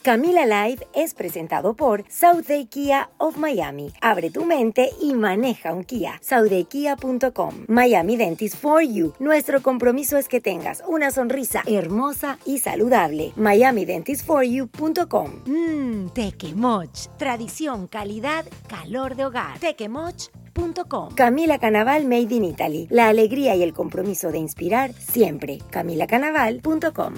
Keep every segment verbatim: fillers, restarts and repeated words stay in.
Camila Live es presentado por Southday Kia of Miami. Abre tu mente y maneja un Kia. Southday Kia punto com. Miami Dentist for You. Nuestro compromiso es que tengas una sonrisa hermosa y saludable. Miami Dentist for You punto com. Mmm, Tequemoch. Tradición, calidad, calor de hogar. Tequemoch punto com. Camila Canaval Made in Italy. La alegría y el compromiso de inspirar siempre. Camila Canaval punto com.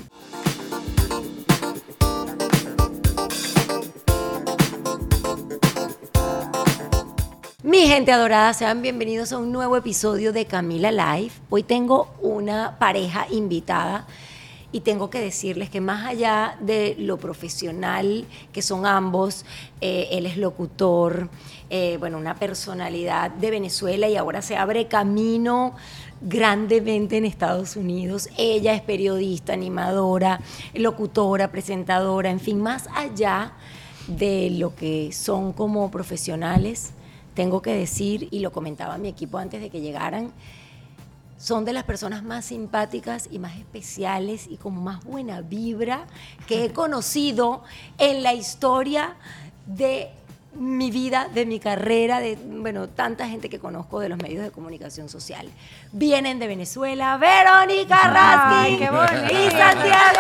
Mi gente adorada, sean bienvenidos a un nuevo episodio de Camila Live. Hoy tengo una pareja invitada y tengo que decirles que más allá de lo profesional que son ambos, eh, él es locutor, eh, bueno, una personalidad de Venezuela y ahora se abre camino grandemente en Estados Unidos. Ella es periodista, animadora, locutora, presentadora, en fin, más allá de lo que son como profesionales. Tengo que decir, y lo comentaba mi equipo antes de que llegaran, son de las personas más simpáticas y más especiales y como más buena vibra que he conocido en la historia de mi vida, de mi carrera, de, bueno, tanta gente que conozco de los medios de comunicación social. Vienen de Venezuela, Verónica Raskin, qué bonito, y Santiago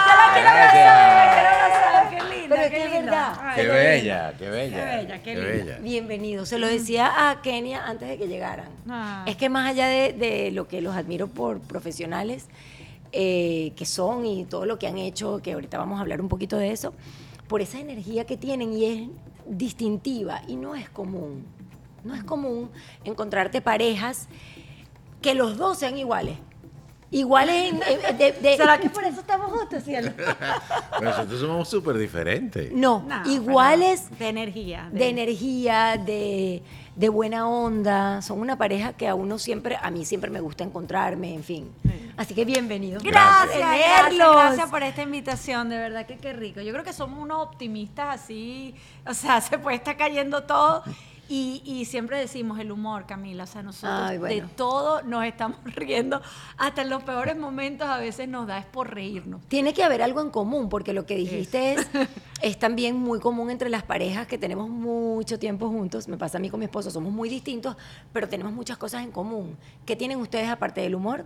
Duarte. Qué lindo, pero qué verdad. Qué bella, qué bella. Qué bella, qué, qué bella. Bienvenido. Se lo decía a Kenia antes de que llegaran. Ah. Es que más allá de, de lo que los admiro por profesionales eh, que son y todo lo que han hecho, que ahorita vamos a hablar un poquito de eso, por esa energía que tienen y es distintiva y no es común. No es común encontrarte parejas que los dos sean iguales. Iguales en, de, de, ¿será que por eso estamos juntos, cielo? Nosotros somos súper diferentes. No, no, iguales de energía. De, de energía, de, de buena onda. Son una pareja que a uno siempre, a mí siempre me gusta encontrarme, en fin. Sí. Así que bienvenidos. Gracias, gracias, gracias por esta invitación, de verdad que qué rico. Yo creo que somos unos optimistas así, o sea, se puede estar cayendo todo. Y, y siempre decimos el humor, Camila, o sea, nosotros Ay, bueno. de todo nos estamos riendo, hasta en los peores momentos a veces nos da es por reírnos. Tiene que haber algo en común, porque lo que dijiste es, es también muy común entre las parejas que tenemos mucho tiempo juntos, me pasa a mí con mi esposo, somos muy distintos, pero tenemos muchas cosas en común. ¿Qué tienen ustedes aparte del humor?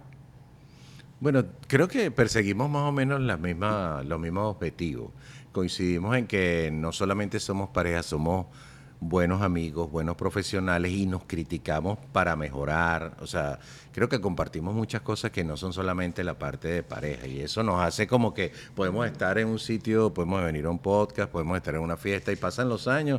Bueno, creo que perseguimos más o menos la misma, los mismos objetivos. Coincidimos en que no solamente somos parejas, somos buenos amigos, buenos profesionales y nos criticamos para mejorar. O sea, creo que compartimos muchas cosas que no son solamente la parte de pareja y eso nos hace como que podemos estar en un sitio, podemos venir a un podcast, podemos estar en una fiesta y pasan los años,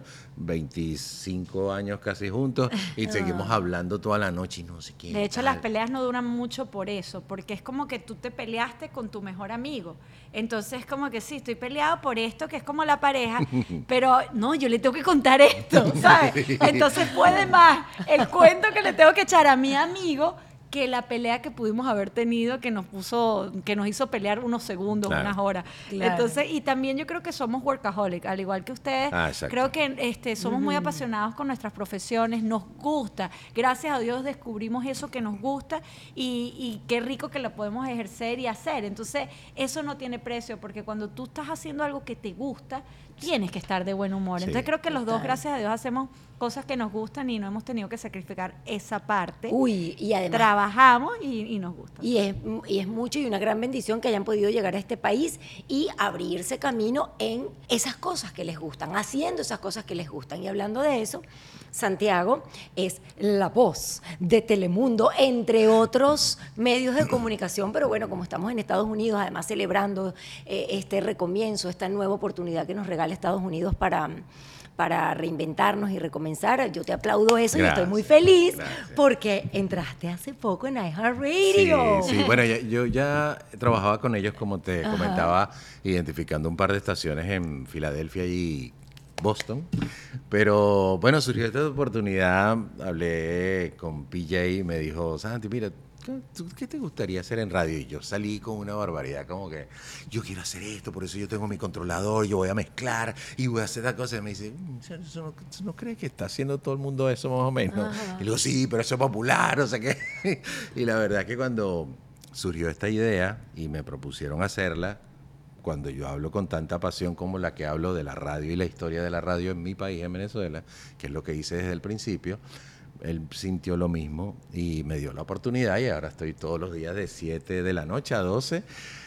veinticinco años casi juntos y seguimos hablando toda la noche y no sé qué. De hecho, tal. Las peleas no duran mucho por eso, porque es como que tú te peleaste con tu mejor amigo. Entonces, como que sí, estoy peleado por esto, que es como la pareja, pero no, yo le tengo que contar esto, ¿sabes? Entonces puede más el cuento que le tengo que echar a mi amigo que la pelea que pudimos haber tenido, que nos puso, que nos hizo pelear unos segundos, claro. unas horas. Claro. Entonces, y también yo creo que somos workaholic, al igual que ustedes. Ah, creo que este, somos uh-huh. muy apasionados con nuestras profesiones, nos gusta. Gracias a Dios descubrimos eso que nos gusta y, y qué rico que lo podemos ejercer y hacer. Entonces, eso no tiene precio, porque cuando tú estás haciendo algo que te gusta, tienes que estar de buen humor. Sí. Entonces creo que los dos, gracias a Dios, hacemos cosas que nos gustan y no hemos tenido que sacrificar esa parte. Uy, y además trabajamos y, y nos gusta. Y es, y es mucho y una gran bendición que hayan podido llegar a este país y abrirse camino en esas cosas que les gustan, haciendo esas cosas que les gustan. Y hablando de eso, Santiago es la voz de Telemundo, entre otros medios de comunicación, pero bueno, como estamos en Estados Unidos, además celebrando eh, este recomienzo, esta nueva oportunidad que nos regala Estados Unidos para, para reinventarnos y recomenzar, yo te aplaudo eso. Gracias, y estoy muy feliz gracias. Porque entraste hace poco en iHeartRadio. Sí, sí, bueno, ya, yo ya trabajaba con ellos, como te Ajá. comentaba, identificando un par de estaciones en Filadelfia y Boston, pero bueno, surgió esta oportunidad, hablé con P J y me dijo, Santi, mira, ¿qué te gustaría hacer en radio? Y yo salí con una barbaridad, como que yo quiero hacer esto, por eso yo tengo mi controlador, yo voy a mezclar y voy a hacer esta cosa. Y me dice, ¿eso no, eso no crees que está haciendo todo el mundo eso más o menos? Ajá. Y le digo, sí, pero eso es popular, o sea que... Y la verdad es que cuando surgió esta idea y me propusieron hacerla, cuando yo hablo con tanta pasión como la que hablo de la radio y la historia de la radio en mi país, en Venezuela, que es lo que hice desde el principio, él sintió lo mismo y me dio la oportunidad y ahora estoy todos los días de siete de la noche a doce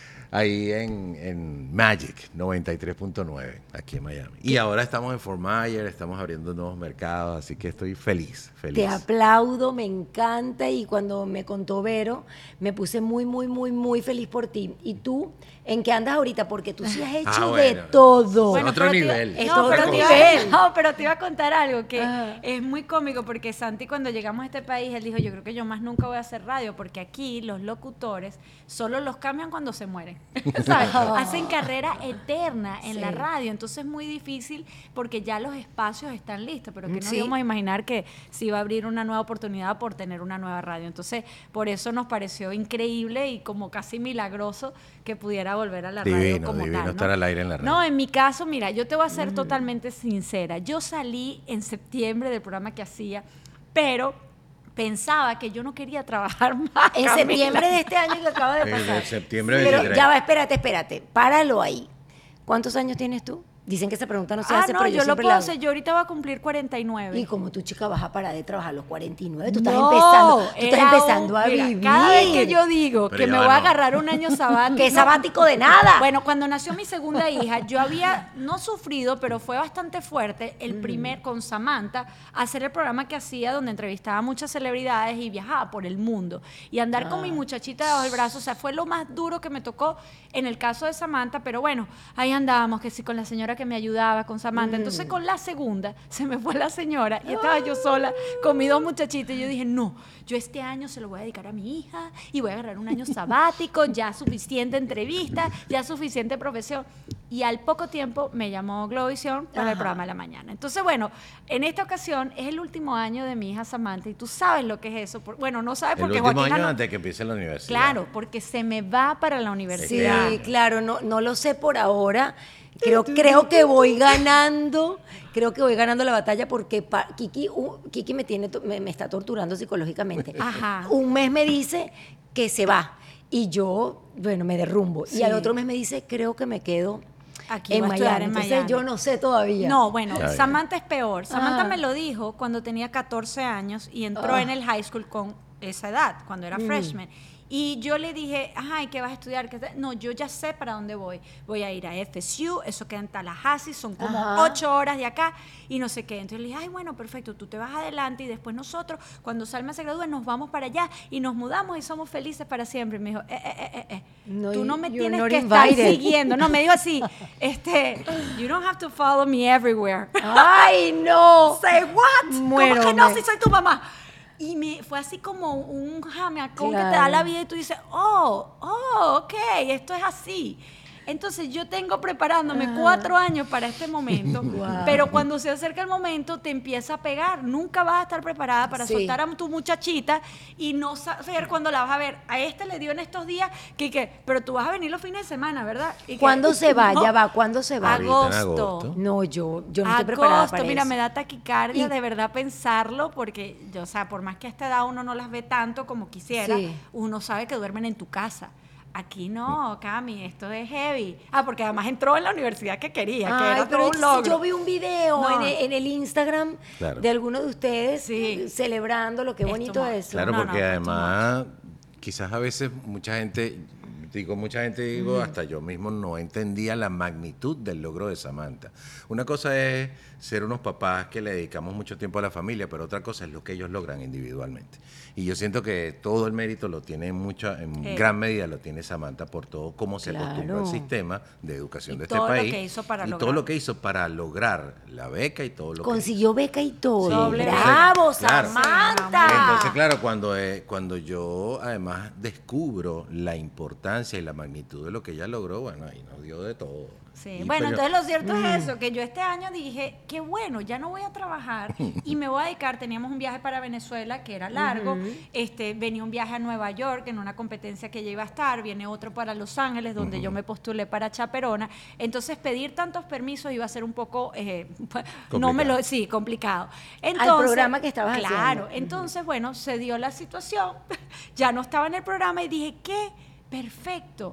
ahí en, en Magic noventa y tres punto nueve, aquí en Miami. Y ahora estamos en Fort Myers, estamos abriendo nuevos mercados, así que estoy feliz, feliz. Te aplaudo, me encanta, y cuando me contó Vero, me puse muy, muy, muy, muy feliz por ti. ¿Y tú, en qué andas ahorita? Porque tú sí has hecho Ah, de bueno. todo. Bueno, otro pero te- nivel. Es no, otro pero te iba- nivel. no, pero te iba a contar algo que Ajá. es muy cómico porque Santi cuando llegamos a este país, él dijo, yo creo que yo más nunca voy a hacer radio porque aquí los locutores solo los cambian cuando se mueren. ¿Sabes? Hacen carrera eterna en Sí. la radio, entonces es muy difícil porque ya los espacios están listos, pero que no Sí. íbamos a imaginar que se iba a abrir una nueva oportunidad por tener una nueva radio. Entonces, por eso nos pareció increíble y como casi milagroso que pudiera volver a la radio Divino, como divino tal, ¿no? estar al aire en la radio. No, en mi caso, mira, yo te voy a ser totalmente sincera. Yo salí en septiembre del programa que hacía, pero pensaba que yo no quería trabajar más. En Camila. septiembre de este año que acaba de En pasar. septiembre Pero veintitrés. ya va, espérate, espérate. Páralo ahí. ¿Cuántos años tienes tú? Dicen que esa pregunta no se Ah, hace, no, pero yo, yo, lo siempre puedo la hago. hacer. Yo ahorita voy a cumplir cuarenta y nueve. Y como tu chica vas a parar de trabajar a los cuarenta y nueve, tú estás No, empezando, tú estás era empezando un- a mira, vivir. Cada vez que yo digo Pero que ya me va, voy a no. agarrar un año sabático. ¿Qué sabático de nada? Bueno, cuando nació mi segunda hija, yo había no sufrido, pero fue bastante fuerte el primer con Samantha hacer el programa que hacía donde entrevistaba a muchas celebridades y viajaba por el mundo y andar con mi muchachita debajo del brazo, o sea, fue lo más duro que me tocó en el caso de Samantha, pero bueno, ahí andábamos, que sí, con la señora que me ayudaba, con Samantha. Entonces, con la segunda, se me fue la señora y estaba yo sola con mis dos muchachitas. Y yo dije, no, yo este año se lo voy a dedicar a mi hija y voy a agarrar un año sabático, ya suficiente entrevista, ya suficiente profesión. Y al poco tiempo me llamó Globovisión para Ajá. el programa de la mañana. Entonces, bueno, en esta ocasión es el último año de mi hija Samantha y tú sabes lo que es eso. Por- bueno, no sabes El porque último Joaquina año no- antes de que empiece la universidad. Claro, porque se me va para la Sí, universidad. Este año. claro, no, no lo sé por ahora. Creo, creo que voy ganando, creo que voy ganando la batalla porque pa- Kiki, uh, Kiki me, tiene, to- me, me está torturando psicológicamente. Ajá. Un mes me dice que se va y yo, bueno, me derrumbo. Sí. Y al otro mes me dice, creo que me quedo Aquí en va a estudiar Miami. en Entonces Miami. yo no sé todavía. No, bueno, Está bien. Samantha es peor. Samantha Ah. me lo dijo cuando tenía catorce años y entró Ah. en el high school con esa edad, cuando era freshman. Y yo le dije, ajá, ¿y qué vas a estudiar? ¿Qué te-?" No, yo ya sé para dónde voy. Voy a ir a F S U, eso queda en Tallahassee, son como Ajá. ocho horas de acá y no sé qué. Entonces le dije, ay, bueno, perfecto, tú te vas adelante y después nosotros, cuando Salma se gradúe, nos vamos para allá y nos mudamos y somos felices para siempre. Y me dijo, eh, eh, eh, eh, eh, No, tú no me you're tienes not que estar invited. siguiendo. No, me dijo así, este, you don't have to follow me everywhere. ¡Ay, no! Say what? Muero, ¿Cómo que no? me- Si soy tu mamá. Y me fue así como un jamacón que te da Claro. la vida y tú dices, oh, oh, ok, esto es así. Entonces yo tengo preparándome cuatro años para este momento, Wow. pero cuando se acerca el momento te empieza a pegar. Nunca vas a estar preparada para Sí. soltar a tu muchachita y no saber cuándo la vas a ver. A este le dio en estos días que, que pero tú vas a venir los fines de semana, ¿verdad? Y que- ¿Cuándo se va? No. Ya va, ¿cuándo se va? Ahorita en Agosto. agosto. No, yo, yo no estoy preparada Agosto, para mira, eso. me da taquicardia Y- de verdad pensarlo, porque, yo, o sea, por más que a esta edad uno no las ve tanto como quisiera, Sí. uno sabe que duermen en tu casa. Aquí no, Cami, esto es heavy. Ah, porque además entró en la universidad que quería, que Ay, era pero todo un logro. yo vi un video No. en, el, en el Instagram Claro. de alguno de ustedes Sí. eh, celebrándolo, qué Esto bonito más. eso. Claro, No, no, porque fue too además, quizás a veces mucha gente, digo mucha gente, digo hasta yo mismo no entendía la magnitud del logro de Samantha. Una cosa es ser unos papás que le dedicamos mucho tiempo a la familia, pero otra cosa es lo que ellos logran individualmente. Y yo siento que todo el mérito lo tiene en mucha, en Eh. gran medida lo tiene Samantha por todo cómo se Claro. acostumbró el sistema de educación Y de este todo lo país. que hizo para y todo lograr. lo que hizo para lograr la beca y todo lo que Consiguió beca y todo. Sí, Doble beca. ¡Bravo, Claro. Samantha! Entonces, claro, cuando, eh, cuando yo además descubro la importancia y la magnitud de lo que ella logró, bueno, ahí nos dio de todo. Sí, Y bueno, pero- entonces lo cierto Mm. es eso, que yo este año dije, qué bueno, ya no voy a trabajar y me voy a dedicar, teníamos un viaje para Venezuela que era largo, este, venía un viaje a Nueva York en una competencia que ella iba a estar, viene otro para Los Ángeles donde yo me postulé para chaperona, entonces pedir tantos permisos iba a ser un poco, eh, no me lo, Complicado. sí, complicado. Entonces, programa que estabas claro, haciendo. entonces bueno, se dio la situación, ya no estaba en el programa y dije, ¿qué? Perfecto.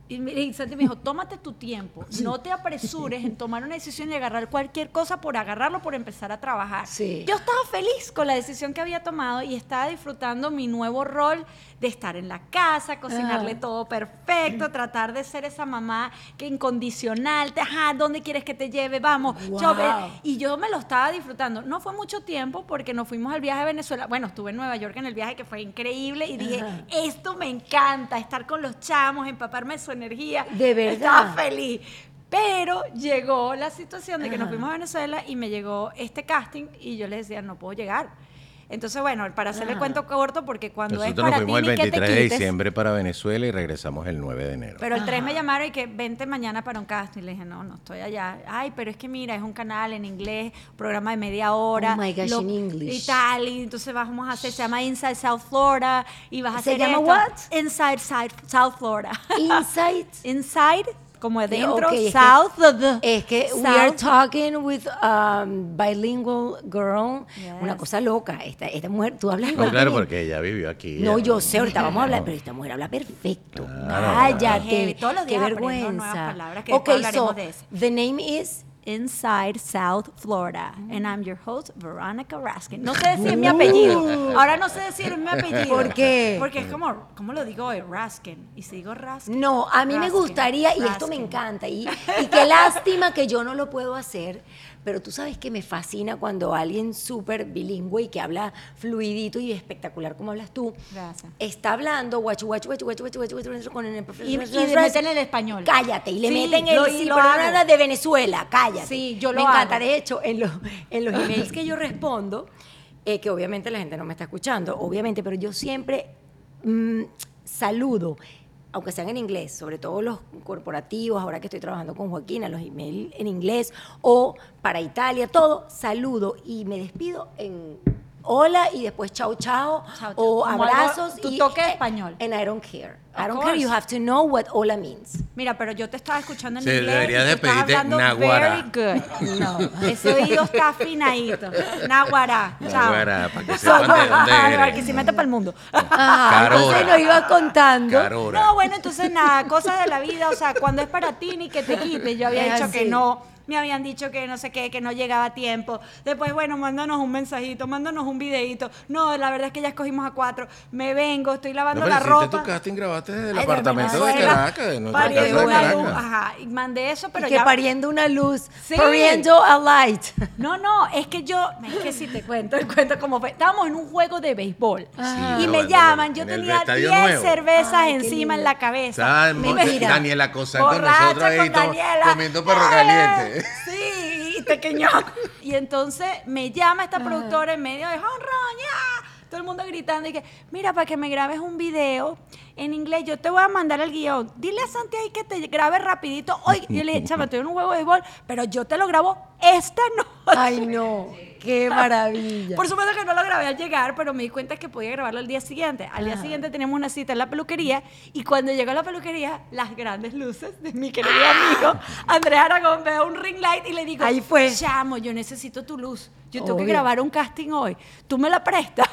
Y, me- y Santi me dijo, tómate tu tiempo, no te apresures en tomar una decisión y agarrar cualquier cosa por agarrarlo, por empezar a trabajar. Sí. Yo estaba feliz con la decisión que había tomado y estaba disfrutando mi nuevo rol de estar en la casa, cocinarle Ajá. todo perfecto, tratar de ser esa mamá que incondicional, te, ajá, ¿dónde quieres que te lleve? Vamos, Wow. yo ve- y yo me lo estaba disfrutando. No fue mucho tiempo porque nos fuimos al viaje a Venezuela. Bueno, estuve en Nueva York en el viaje que fue increíble y dije, Ajá. esto me encanta, estar con los chamos, empaparme de su energía. De verdad. Estaba feliz. Pero llegó la situación de que nos Ajá. fuimos a Venezuela y me llegó este casting y yo le decía, no puedo llegar. Entonces, bueno, para hacerle el Ajá. cuento corto, porque cuando es Nosotros nos para ti fuimos el ni que te veintitrés de quites. diciembre para Venezuela y regresamos el nueve de enero. Pero el tres Ajá. me llamaron y que vente mañana para un casting. Le dije, no, no estoy allá. Ay, pero es que mira, es un canal en inglés, programa de media hora. Oh my gosh, in English. Y tal, y entonces vamos a hacer, se llama Inside South Florida y vas a ¿Se hacer llama esto. what? Inside Side, South Florida. Insight. Inside, como adentro, Ok, es que- South of the. Es que we are South. talking with um, bilingual girl. Yes. Una cosa loca. Esta, esta mujer, tú hablas No, igual claro, que- porque ella vivió aquí. No, ella- yo sé, ahorita vamos a hablar, No. pero esta mujer habla perfecto. Claro. Cállate. Heavy. Todos los Qué días aprendo vergüenza. nuevas palabras, que Ok, después hablaremos so, de eso. the name is... Inside South Florida. And I'm your host, Veronica Raskin. No sé decir mi apellido. Ahora no sé decir mi apellido. ¿Por qué? Porque es como, ¿cómo lo digo hoy? Raskin. Y si digo Raskin. No, a mí me Raskin, gustaría, y esto me Raskin. encanta, y, y qué lástima que yo no lo puedo hacer, pero tú sabes que me fascina cuando alguien súper bilingüe y que habla fluidito y espectacular como hablas tú, Gracias. está hablando guachu, guachu, guachu, guachu, guachu, guachu, guachu, con el Y, y le meten el español. Cállate, y le Sí, meten el lo- sí, lo pero hago. nada de Venezuela, cállate. Sí, yo lo Me encanta, hago. de hecho, en los, en los emails que yo respondo, eh, que obviamente la gente no me está escuchando, obviamente, pero yo siempre mm, saludo, aunque sean en inglés, sobre todo los corporativos, ahora que estoy trabajando con Joaquina, los emails en inglés, o para Italia, todo, saludo y me despido en hola y después chao, chao, Chao, chao. o Como abrazos. algo- tu y, toque eh, español. And I don't care. Of I don't care, you course. have to know what hola means. Mira, pero yo te estaba escuchando en Se inglés. debería y tú estás despedirte hablando Naguará. very good. No, ese oído está afinadito. Naguará. Chao. Naguará, para que sepan de dónde eres. Barquisimeto para el mundo. Ajá, entonces Carora. nos iba contando. Carora. No, bueno, entonces nada, cosas de la vida, o sea, cuando es para ti ni que te quites. Yo había Es dicho así. que no, me habían dicho que no sé qué, que no llegaba a tiempo. Después, bueno, mándanos un mensajito, mándanos un videito. No, la verdad es que ya escogimos a cuatro. Me vengo, estoy No, lavando pero la hiciste ropa. tu casting, grabaste desde el Ay, de apartamento de Venezuela, Caracas, de nuestra casa pariendo de una luz, Caracas. ajá, y mandé eso, pero y que ya... pariendo una luz, Sí. pariendo a light. No, no, es que yo, es que si te cuento, el cuento como fue. Estábamos en un juego de béisbol Ajá. y no, me bueno, llaman, yo en el tenía estadio diez nuevo. cervezas Ay, qué encima lindo. en la cabeza. Estaban Me- Monte- mira, Daniela Cosán con borracha nosotros ahí con to- Daniela. comiendo perro ¡Eh! caliente. Sí, y pequeño. Y entonces me llama esta productora en medio de honrón, ya. Todo el mundo gritando y que, mira, para que me grabes un video en inglés, yo te voy a mandar el guión. Dile a Santi ahí que te grabe rapidito. Hoy, yo le dije, chama, estoy en un juego de béisbol, pero yo te lo grabo esta noche. Ay, no, qué maravilla. Por supuesto que no lo grabé al llegar, pero me di cuenta que podía grabarlo al día siguiente. Al día Ajá. siguiente teníamos una cita en la peluquería y cuando llegó a la peluquería, las grandes luces de mi querido amigo Andrés Aragón, veo un ring light y le digo, Ahí fue. chamo, yo necesito tu luz. Yo tengo que Obvio. grabar un casting hoy. ¿Tú me la prestas?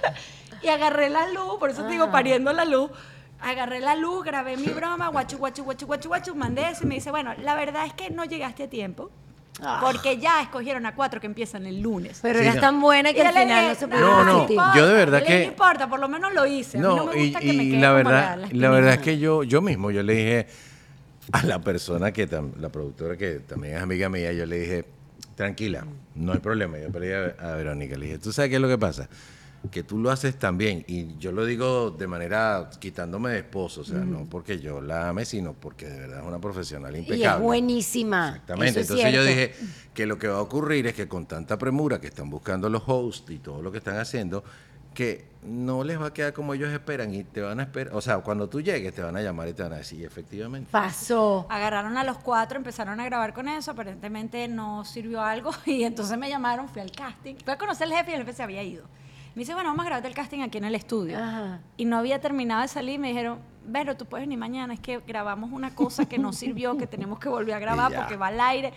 Y agarré la luz, por eso te digo, Ah. pariendo la luz. Agarré la luz, grabé mi broma, guachu, guachu, guachu, guachu, guachu, mandé eso y me dice, bueno, la verdad es que no llegaste a tiempo. Ah. Porque ya escogieron a cuatro que empiezan el lunes. Pero Sí, eras no. tan buena que Y al yo le final dije, no se No, pudo no, resistir. yo de verdad le que- dije, no importa, por lo menos lo hice. A mí No, no me y, gusta que y me quede la como verdad, la la espinita. verdad es que yo, yo mismo, yo le dije a la persona que, tam- la productora que también es amiga mía, yo le dije, tranquila, no hay problema. Yo le dije a, a Verónica, le dije, ¿tú sabes qué es lo que pasa? Que tú lo haces tan bien, y yo lo digo de manera quitándome de esposo, o sea, no porque yo la ame, sino porque de verdad es una profesional Y impecable. es buenísima. Exactamente. Eso es Entonces yo cierto. dije que lo que va a ocurrir es que con tanta premura que están buscando los hosts y todo lo que están haciendo, que no les va a quedar como ellos esperan y te van a esperar, o sea, cuando tú llegues te van a llamar y te van a decir, efectivamente. Pasó. Agarraron a los cuatro, empezaron a grabar con eso, aparentemente no sirvió algo y entonces me llamaron, fui al casting, fui a conocer al jefe y el jefe se había ido. Me dice, bueno, vamos a grabarte el casting aquí en el estudio. Ajá. Y no había terminado de salir y me dijeron, Vero, tú puedes venir mañana, es que grabamos una cosa que no sirvió, que tenemos que volver a grabar Y ya. porque va al aire.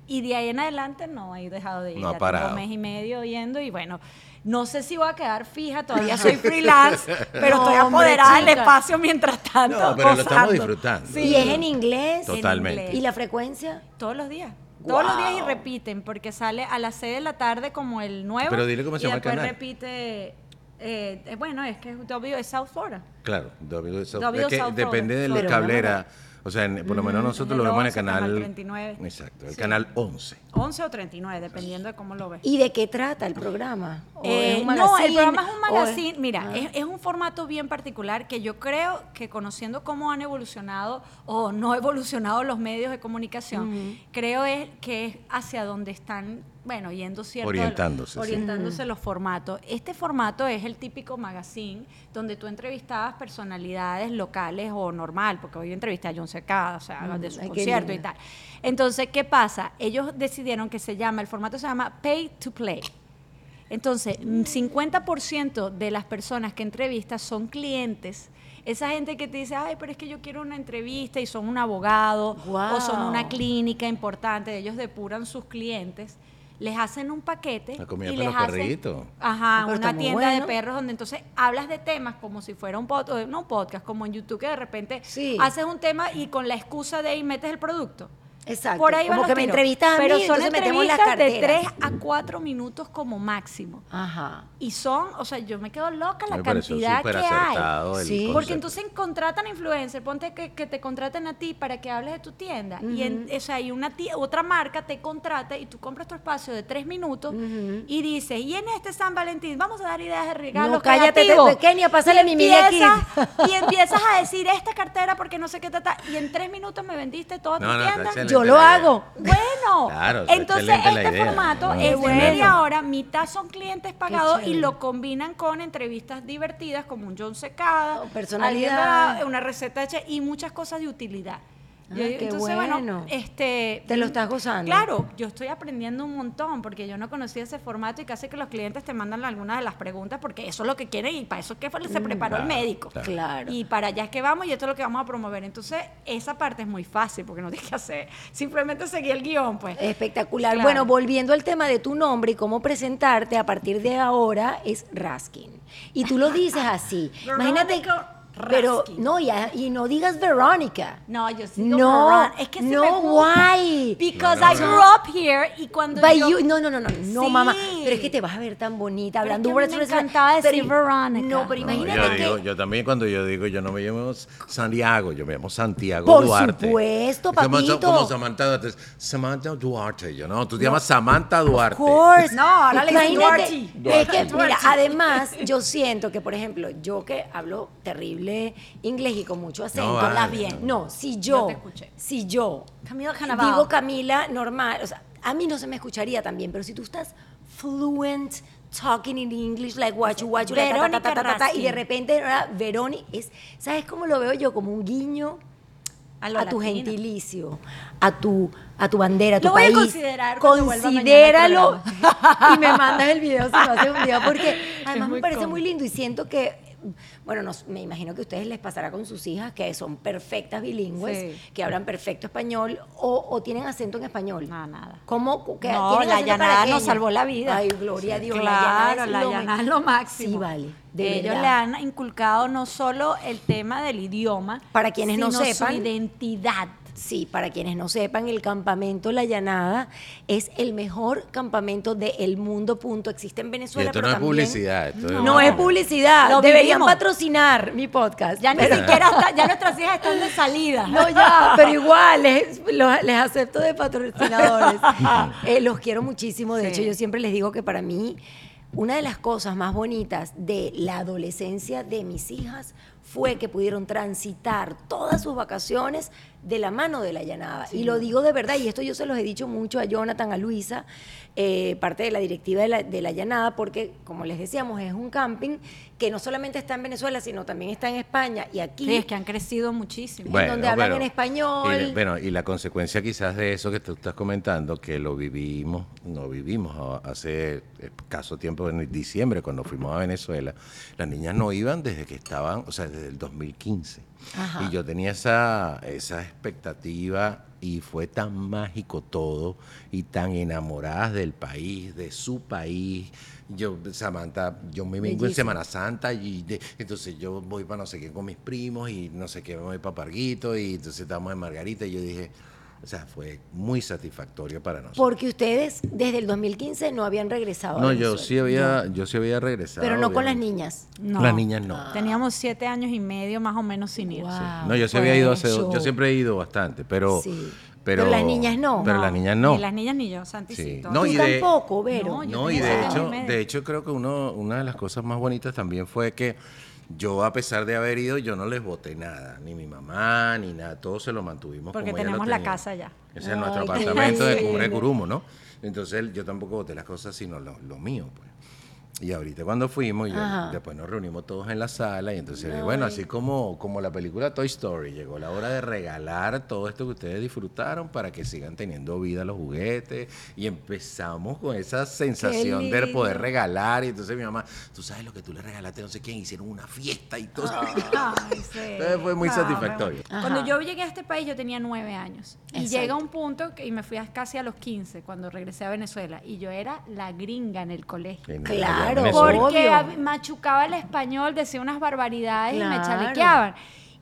Y de ahí en adelante no he dejado de ir. No ha Ya parado. tengo un mes y medio yendo y bueno, no sé si voy a quedar fija, todavía soy freelance, pero No, estoy hombre, apoderada del chica. espacio mientras tanto. No, pero lo estamos gozando. disfrutando. Sí. ¿Y es en inglés? Totalmente. inglés. ¿Y la frecuencia? Todos los días. Todos los días y Wow. repiten, porque sale a las seis de la tarde como el nuevo. Pero dile cómo se y llama el después canal. repite, eh, eh, bueno, es que es W es South Florida. Claro, W South- W es que South depende de la Pero cablera. O sea, en- por lo menos nosotros el lo vemos en el once, canal canal. treinta y nueve. Exacto, el Sí. canal once. once o treinta y nueve, dependiendo de cómo lo ves. ¿Y de qué trata el programa? ¿O Eh, es un no, el magazine? programa es un ¿O magazine. Mira, Ah. es, es un formato bien particular que yo creo que conociendo cómo han evolucionado o no evolucionado los medios de comunicación, creo es que es hacia donde están, bueno, yendo cierto Orientándose, sí. orientándose los formatos. Este formato es el típico magazine donde tú entrevistabas personalidades locales o normal, porque hoy entrevisté a John Secada, o sea, Mm, de su ay, qué concierto y linda. tal. Entonces, ¿qué pasa? Ellos decidieron que se llama, el formato se llama Pay to Play. Entonces, cincuenta por ciento de las personas que entrevistas son clientes. Esa gente que te dice, ay, pero es que yo quiero una entrevista y son un abogado Guau. o son una clínica importante, ellos depuran sus clientes, les hacen un paquete La comida y para les los hacen, perritos. ajá, Pero está una muy tienda bueno. de perros donde entonces hablas de temas como si fuera un podcast, no un podcast, como en YouTube que de repente Sí. haces un tema y con la excusa de ahí metes el producto. Exacto. Por ahí van Como los que me tiros. entrevistas a Pero mí, son entonces metemos las entrevistas de carteras. tres a cuatro minutos como máximo. Ajá. Y son, o sea, yo me quedo loca la Me pareció cantidad que súper hay. acertado el Sí. concepto. Porque entonces contratan influencer, ponte que, que te contraten a ti para que hables de tu tienda. Y en, o sea, y una ti- otra marca te contrata y tú compras tu espacio de tres minutos y dices, y en este San Valentín vamos a dar ideas de regalos No, cállate, creativos. te- Kenia, pásale Y mi media kit. empiezas- Y empiezas a decir esta cartera porque no sé qué trata. Y en tres minutos me vendiste toda No, tu no, está tienda. excelente Yo lo la idea. hago. Bueno, Claro, está entonces excelente la este idea. formato No, es de excelente. media hora, mitad son clientes pagados y chévere. lo combinan con entrevistas divertidas como un John Secada, Oh, personalidad. alguien da una receta hecha y muchas cosas de utilidad. Ah, Yo- qué entonces, bueno. este, Te lo estás gozando. Claro, yo estoy aprendiendo un montón porque yo no conocía ese formato y casi que los clientes te mandan algunas de las preguntas porque eso es lo que quieren y para eso es que fue- se preparó el claro, médico. claro. Claro. Y para allá es que vamos y esto es lo que vamos a promover. Entonces, esa parte es muy fácil porque no tienes que hacer, simplemente seguir el guión, pues. Espectacular. Claro. Bueno, volviendo al tema de tu nombre y cómo presentarte a partir de ahora es Raskin. Y tú lo dices así. Imagínate. Verónica Pero Raskin. no, ya, y no digas Verónica. No, yo sí digo No, Veron- es que se no, me gusta. why? Because No, no, I no. grew up here y cuando By yo... you- no, no, no, no, no, Sí. mamá. Pero es que te vas a ver tan bonita Pero hablando. es que a mí me encantaba decir pero- Verónica. No, pero No, No, imagínate yo, que. digo, yo también cuando yo digo, yo no me llamo Santiago, yo me llamo Santiago Por Duarte. supuesto, Es como- papito. Como Samantha Duarte. Samantha Duarte, yo no, tú te llamas Samantha Duarte. Of course. No, ahora le dicen Imagínate, Duarte. es que, Duarte. mira, además, yo siento que, por ejemplo, yo que hablo terrible inglés y con mucho acento, No, vale, hablas bien. No, si Yo yo, te escuché. si yo Camila Canaval. digo Camila normal, o sea, a mí no se me escucharía tan bien, pero si tú estás fluent, talking in English, like guachu, guachu, like, ta, ta, ta, ta, ta, ta, ta, y de Raskin. repente, ahora, Verónica, es, ¿sabes cómo lo veo yo? Como un guiño A lo a tu latino. gentilicio, a tu, a tu bandera, a tu Lo voy a país. considerar cuando vuelva mañana al Considéralo programa. y me mandas el video si no hace un día, porque además muy me parece cómico. muy lindo y siento que, bueno, nos- me imagino que a ustedes les pasará con sus hijas que son perfectas bilingües, Sí. que hablan perfecto español o, o tienen acento en español. No, nada. ¿Cómo? Que No, tienen la acento llanada caraqueño? nos salvó la vida. Ay, gloria a Dios. Claro, la la llanada llanada es lo máximo. Sí, vale. De Ellos verdad. le han inculcado no solo el tema del idioma, Para quienes no sino sepan. su identidad. Sí, para quienes no sepan, el campamento La Llanada es el mejor campamento del mundo, punto. Existe en Y Venezuela, esto pero no es también- publicidad. Esto No, una- es publicidad. Lo Deberían vivimos. patrocinar mi podcast. Ya ni Pero- siquiera está- ya nuestras hijas están de salida. No, ya, pero igual, les, los- les acepto de patrocinadores. Eh, los quiero muchísimo. De Sí. hecho, yo siempre les digo que para mí, una de las cosas más bonitas de la adolescencia de mis hijas fue que pudieron transitar todas sus vacaciones de la mano de La Llanada. Y lo digo de verdad, y esto yo se los he dicho mucho a Jonathan, a Luisa, eh, parte de la directiva de la, de La Llanada, porque, como les decíamos, es un camping que no solamente está en Venezuela, sino también está en España y aquí. Sí, es que han crecido muchísimo. Bueno, donde hablan en español. Y, bueno, y la consecuencia quizás de eso que tú estás comentando, que lo vivimos, no vivimos a- hace escaso tiempo, en diciembre, cuando fuimos a Venezuela, las niñas no iban desde que estaban, o sea, desde desde el dos mil quince. Ajá. Y yo tenía esa, esa expectativa y fue tan mágico todo y tan enamoradas del país, de su país. Yo, Samantha, yo me vengo Bellísimo. en Semana Santa y de- entonces yo voy para no sé qué con mis primos y no sé qué, me voy para Parguito y entonces estamos en Margarita y yo dije, o sea, fue muy satisfactorio para nosotros. Porque ustedes desde el dos mil quince no habían regresado a No, yo Venezuela. sí había, yo sí había regresado. Pero no con las obviamente. niñas. No. Las niñas no. Teníamos siete años y medio más o menos sin ir. Wow. No, yo sí había ido hace, show. yo siempre he ido bastante, pero, Sí. pero, Pero las niñas no. Pero las niñas no. Ni las niñas ni yo, Santi, Sí. sí. todas. No, Tú y de- tampoco, Vero. No, yo No, y tengo de siete años hecho, y medio. de hecho creo que uno, una de las cosas más bonitas también fue que yo, a pesar de haber ido, yo no les boté nada, ni mi mamá, ni nada, todo se lo mantuvimos Porque como ella lo tenemos la tenía. casa allá. Ese es nuestro Ay, qué apartamento de lindo. Cumbre Curumo, ¿no? Entonces yo tampoco boté las cosas, sino lo, lo mío, pues. Y ahorita cuando fuimos, yo- Ajá. después nos reunimos todos en la sala y entonces, bueno, así como, como la película Toy Story, llegó la hora de regalar todo esto que ustedes disfrutaron para que sigan teniendo vida los juguetes y empezamos con esa sensación de lindo. poder regalar y entonces mi mamá, tú sabes lo que tú le regalaste, no sé quién, hicieron una fiesta y todo. Ay, sí. Entonces fue muy Ah, satisfactorio. bueno. Cuando Ajá. yo llegué a este país yo tenía nueve años y Exacto. llega un punto que, y me fui a casi a los quince cuando regresé a Venezuela y yo era la gringa en el colegio. En- Claro, allá en Venezuela. Porque Obvio. hab- machucaba el español, decía unas barbaridades y me Claro. chalequeaban.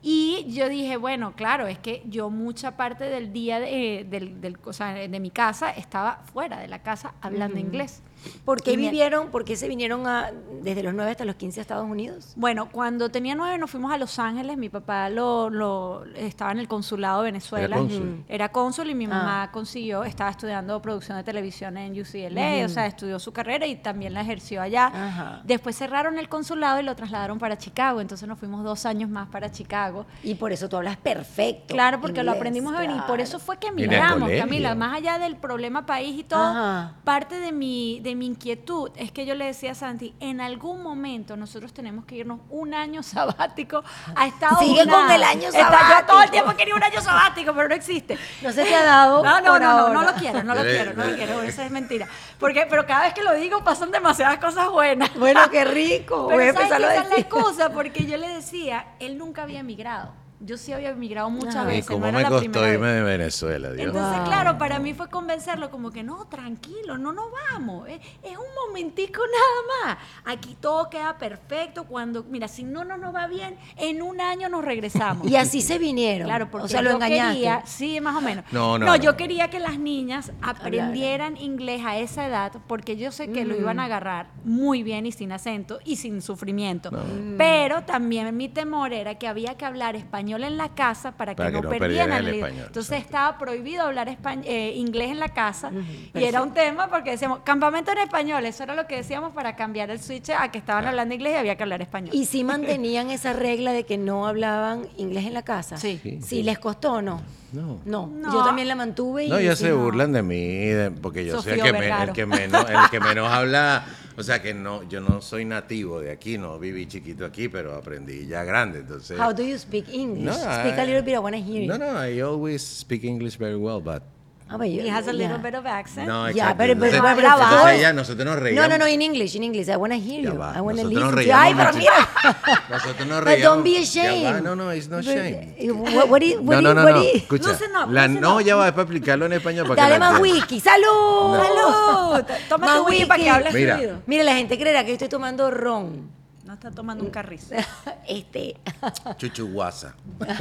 Y yo dije, bueno, claro, es que yo mucha parte del día de, del, del- o sea, de mi casa estaba fuera de la casa hablando inglés. ¿Por qué Y me- vivieron, por qué se vinieron a, desde los nueve hasta los quince a Estados Unidos? Bueno, cuando tenía nueve nos fuimos a Los Ángeles. Mi papá lo, lo- estaba en el consulado de Venezuela. Era cónsul. Era cónsul y mi mamá Ah. consiguió, estaba estudiando producción de televisión en U C L A, o sea, estudió su carrera y también la ejerció allá. Ajá. Después cerraron el consulado y lo trasladaron para Chicago, entonces nos fuimos dos años más para Chicago. Y por eso tú hablas perfecto. Claro, porque lo inglés, aprendimos a venir. Por claro. eso fue que Vine al emigramos, colegio. Camila. Más allá del problema país y todo, Ajá. parte de mi, de mi inquietud es que yo le decía a Santi, en algún momento nosotros tenemos que irnos un año sabático a Estados Sigue Unidos. con el año Está- Yo sabático. todo el tiempo quería un año sabático, pero no existe. No se te ha dado. No, no, por no, no, ahora. no lo quiero, no lo Dele, quiero, no lo dele. quiero, eso es mentira. Porque, pero cada vez que lo digo pasan demasiadas cosas buenas. Bueno, qué rico. Voy a Pero ¿sabes empezarlo qué? a Esa es la decir. excusa, porque yo le decía, él nunca había emigrado. Yo sí había emigrado muchas Ajá. Y veces, cómo no era me la costó primera irme vez. de Venezuela, Dios. Entonces, Wow. claro, para mí fue convencerlo como que no, tranquilo, no nos vamos. Es, es un momentico nada más. Aquí todo queda perfecto. Cuando, mira, si no no nos va bien, en un año nos regresamos. Y así se vinieron. Claro, porque o sea, lo yo engañaste. quería, sí, más o menos. No, no, no. yo quería que las niñas aprendieran inglés a esa edad, porque yo sé que lo iban a agarrar muy bien y sin acento y sin sufrimiento. Pero también mi temor era que había que hablar español en la casa para que, Para que no, no perdieran perdieran el el español, Entonces exacto. estaba prohibido hablar espa- eh, inglés en la casa y era un tema porque decíamos campamento en español. Eso era lo que decíamos para cambiar el switch a que estaban hablando inglés y había que hablar español. ¿Y si mantenían esa regla de que no hablaban inglés en la casa? Sí. Sí. ¿Sí les costó o no? No. No. No. Yo también la mantuve y... No, ya sí, se no. burlan de mí, de- porque yo soy el Sofío que, me- Vergaro. el, que menos, el que menos habla, o sea que no, yo no soy nativo de aquí, no viví chiquito aquí, pero aprendí ya grande, entonces... How do you speak English? No, Speak I- a little bit, I want to hear you. No, no, I always speak English very well, but... Ah, but you- He has a little yeah. bit of accent. No, Yeah, exacto. pero- pero- entonces, pero- pero- entonces pero- ella, nosotros nos No, reíamos. no, no, in English, in English. I want to hear Ya you. va, I want to nosotros listen nos to you. reíamos Ay, pero mucho. mira. Nosotros nos But reíamos. don't be Ya ashamed. va, no, no, it's no But- shame. What, what is, what No, no, is- no, what no. is- Escucha, Loosen up, la, loosen no, up. ya va, es para explicarlo en español para Dale que la más entiendan. whisky. ¡Salud! ¡Salud! Toma Más tu whisky para que whisky. hables Mira. fluido. Mira, la gente creerá que yo estoy tomando ron. No está tomando un carrizo. Este. Chuchuguasa.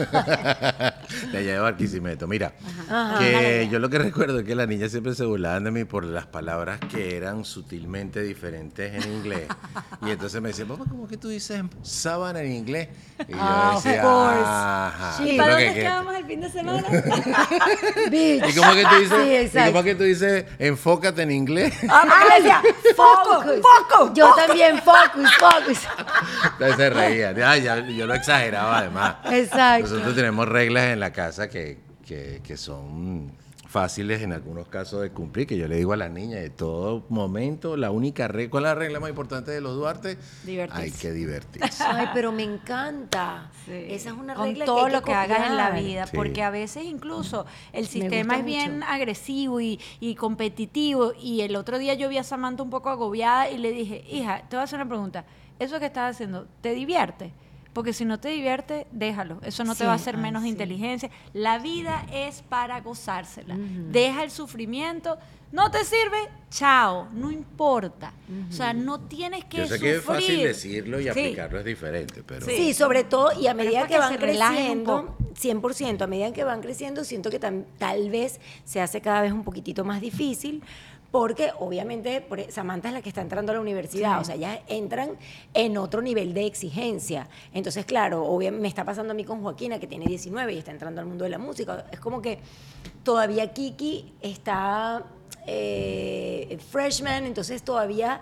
De allá de Barquisimeto. Mira, Ajá. que yo lo que recuerdo es que las niñas siempre se burlaban de mí por las palabras que eran sutilmente diferentes en inglés. Y entonces me decían, papá, ¿cómo que tú dices sábana en inglés? Y yo Ah, of decía, course. ajá. Sí. ¿Y ¿Qué para es lo dónde que- quedamos el fin de semana? Bitch. ¿Y cómo que tú dices? Sí, ¿Y exacto. cómo que tú dices enfócate en inglés? Ah, porque le decía, foco, foco. Yo también, focus, focus. Entonces se reían. Ay, ya- yo lo exageraba además. Exacto. Nosotros tenemos reglas en la casa que, que, que son fáciles en algunos casos de cumplir, que yo le digo a las niñas de todo momento, la única regla, ¿cuál es la regla más importante de los Duarte? Divertirse. Hay que divertirse. Ay, pero me encanta. Sí. Esa es una Con regla todo que hay que lo que hagas en la copiar. vida, Sí. porque a veces incluso el gusta sistema es bien mucho. agresivo y, y competitivo, y el otro día yo vi a Samantha un poco agobiada y le dije, hija, te voy a hacer una pregunta, ¿eso que estás haciendo te divierte? porque si no te divierte, déjalo. Eso no Sí, te va a hacer ay, menos sí. inteligencia. La vida es para gozársela. Deja el sufrimiento. ¿No te sirve? Chao, no importa. O sea, no tienes que Yo sé sufrir. que es fácil decirlo y Sí. aplicarlo es diferente, pero... Sí. Sí, sobre todo, y a Pero medida es para que que van se relajen un creciendo, poco. cien por ciento, a medida que van creciendo, siento que tam- tal vez se hace cada vez un poquitito más difícil, porque obviamente por- Samantha es la que está entrando a la universidad, Sí. o sea, ya entran en otro nivel de exigencia. Entonces, claro, obviamente me está pasando a mí con Joaquina, que tiene diecinueve y está entrando al mundo de la música. Es como que todavía Kiki está eh, freshman, entonces todavía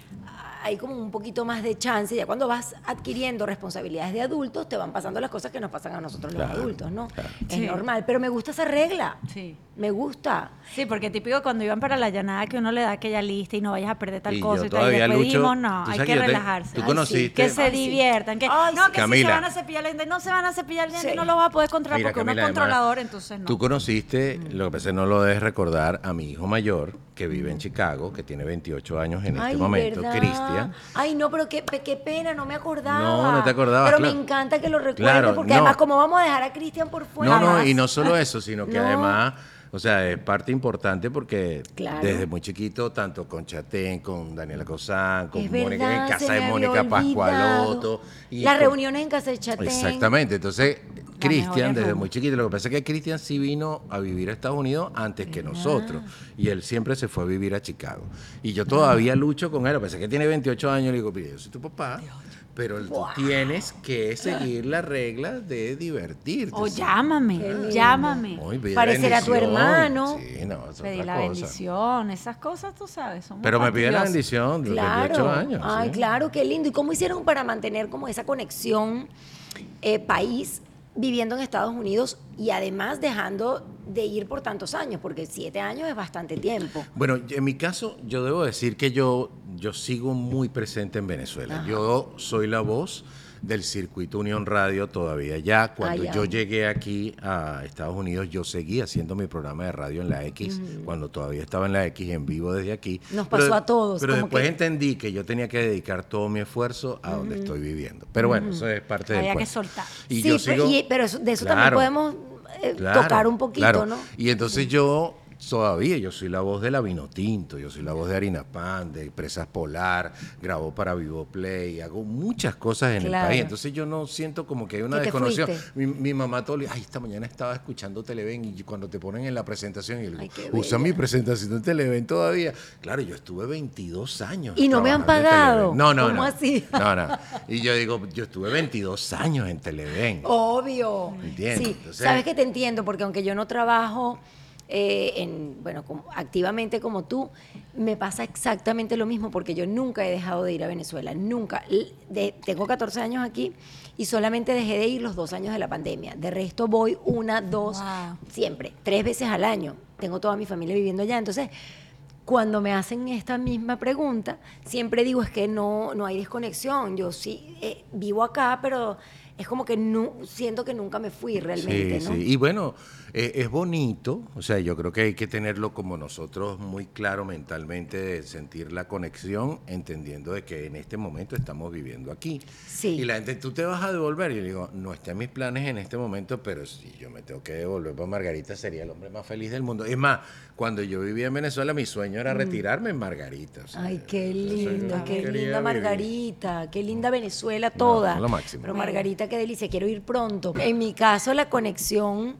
hay como un poquito más de chance. Ya cuando vas adquiriendo responsabilidades de adultos, te van pasando las cosas que nos pasan a nosotros los Claro, adultos, ¿no? claro. Es Sí. normal, pero me gusta esa regla. Sí. Me gusta. Sí, porque típico cuando iban para la llanada que uno le da aquella lista y no vayas a perder tal Y cosa yo y tal. Y todavía después lucho- dijimos, no, tú hay sabes que que yo te- relajarse. tú Ay, conociste- que se Ay, sí. diviertan. Que, Ay, no, sí. que si Camila. se van a cepillar el diente, no se van a cepillar el diente, Sí. no lo vas a poder controlar Mira, porque uno Camila, es además, controlador, entonces no. Tú conociste, lo que pasa es que no lo debes recordar, a mi hijo mayor, que vive en Chicago, que tiene veintiocho años en Ay, este momento, ¿verdad? Cristian. Ay, no, pero qué, qué pena, no me acordaba. No, no te acordabas, Pero claro. me encanta que lo recuerdes, Claro, porque no. además, como vamos a dejar a Cristian por fuera. No, no, y no solo eso, sino que No. además, o sea, es parte importante porque Claro. desde muy chiquito, tanto con Chatén, con Daniela Cosán, con Es Mónica, verdad, en se casa me de había Mónica Pascualoto. olvidado. y Las con- reuniones en casa de Chatén. Exactamente, entonces Cristian mejores desde rumbo. muy chiquito, lo que pasa es que Cristian sí vino a vivir a Estados Unidos antes que nosotros y él siempre se fue a vivir a Chicago y yo todavía lucho con él, lo que pasa es que tiene veintiocho años, le digo, mire, yo soy tu papá, pero tú tienes que seguir las reglas de divertirte. O ¿sí? llámame, Qué lindo. llámame. Muy bien, Parecer a tu bendición. hermano. Sí, no, es Pedir otra la cosa. bendición, esas cosas, tú sabes, son muy Pero me pide la fastidiosas. bendición de los veintiocho Claro. años. Ay, ¿sí? claro, qué lindo. ¿Y cómo hicieron para mantener como esa conexión eh, país viviendo en Estados Unidos y además dejando de ir por tantos años? Porque siete años es bastante tiempo. Bueno, en mi caso, yo debo decir que yo, yo sigo muy presente en Venezuela. Ajá. Yo soy la voz del circuito Unión Radio todavía. Ya cuando Ah, ya. yo llegué aquí a Estados Unidos, yo seguí haciendo mi programa de radio en la X, cuando todavía estaba en la X, en vivo desde aquí. Nos Pero- pasó a todos, Pero como después que- entendí que yo tenía que dedicar todo mi esfuerzo a donde estoy viviendo. Pero bueno, eso es parte del Había que cuento. soltar. Y sí, yo pero, sigo... y- pero eso- de eso Claro. también podemos eh, Claro, tocar un poquito, claro. ¿no? Y entonces yo todavía, yo soy la voz de la Vinotinto, yo soy la voz de Harina Pan, de Presas Polar, grabo para Vivo Play, hago muchas cosas en Claro. el país. Entonces yo no siento como que hay una Que te desconexión. fuiste. Mi, mi mamá todo el día, ay, esta mañana estaba escuchando Televen y cuando te ponen en la presentación, y yo le Ay, digo, qué usa bella. mi presentación en Televen todavía. Claro, yo estuve veintidós años. Y no me han trabajando en pagado. Televen. No, no, ¿Cómo no. así? No, no. Y yo digo, yo estuve veintidós años en Televen. Obvio. Entiendo. Sí, Entonces- sabes que te entiendo, porque aunque yo no trabajo eh, en, bueno, como- activamente como tú, me pasa exactamente lo mismo, porque yo nunca he dejado de ir a Venezuela, nunca. L- de- tengo catorce años aquí y solamente dejé de ir los dos años de la pandemia. De resto voy una, dos, Wow. siempre, tres veces al año. Tengo toda mi familia viviendo allá, entonces... Cuando me hacen esta misma pregunta, siempre digo es que no, no hay desconexión. Yo sí eh, vivo acá, pero es como que no, siento que nunca me fui realmente, Sí, ¿no? sí. Y bueno, eh, es bonito, o sea, yo creo que hay que tenerlo como nosotros muy claro mentalmente, de sentir la conexión, entendiendo de que en este momento estamos viviendo aquí. Sí. Y la gente, tú te vas a devolver, y yo digo, no está en mis planes en este momento, pero si yo me tengo que devolver para Margarita, sería el hombre más feliz del mundo. Es más, cuando yo vivía en Venezuela, mi sueño era retirarme en Margarita. o sea, Mm. Ay, qué eso es lo lindo, que qué quería linda vivir. Margarita, qué linda Venezuela toda. es lo máximo. Pero Margarita, qué delicia, quiero ir pronto. En mi caso, la conexión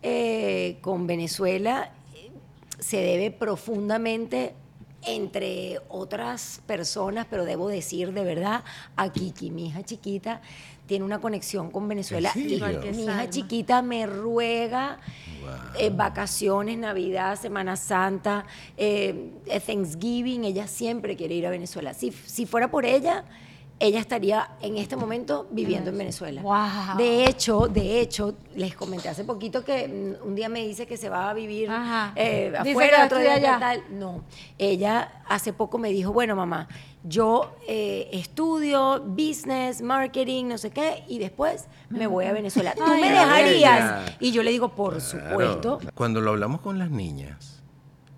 eh, con Venezuela eh, se debe profundamente, entre otras personas, pero debo decir de verdad, a Kiki, mi hija chiquita, tiene una conexión con Venezuela. ¿En Y serio? Igual que mi hija Salma. chiquita me ruega Wow. eh, vacaciones, Navidad, Semana Santa, eh, eh, Thanksgiving, ella siempre quiere ir a Venezuela. Si, si fuera por ella, ella estaría en este momento viviendo en Venezuela. Wow. De hecho, de hecho, les comenté hace poquito que mm, un día me dice que se va a vivir Ajá. eh, Dice que afuera, va a otro día estudiar que allá. tal. No, ella hace poco me dijo, bueno, mamá, yo eh, estudio business, marketing, no sé qué, y después me voy a Venezuela. ¿Tú Ay, me qué dejarías? bella. Y yo le digo, por Claro. supuesto. Cuando lo hablamos con las niñas,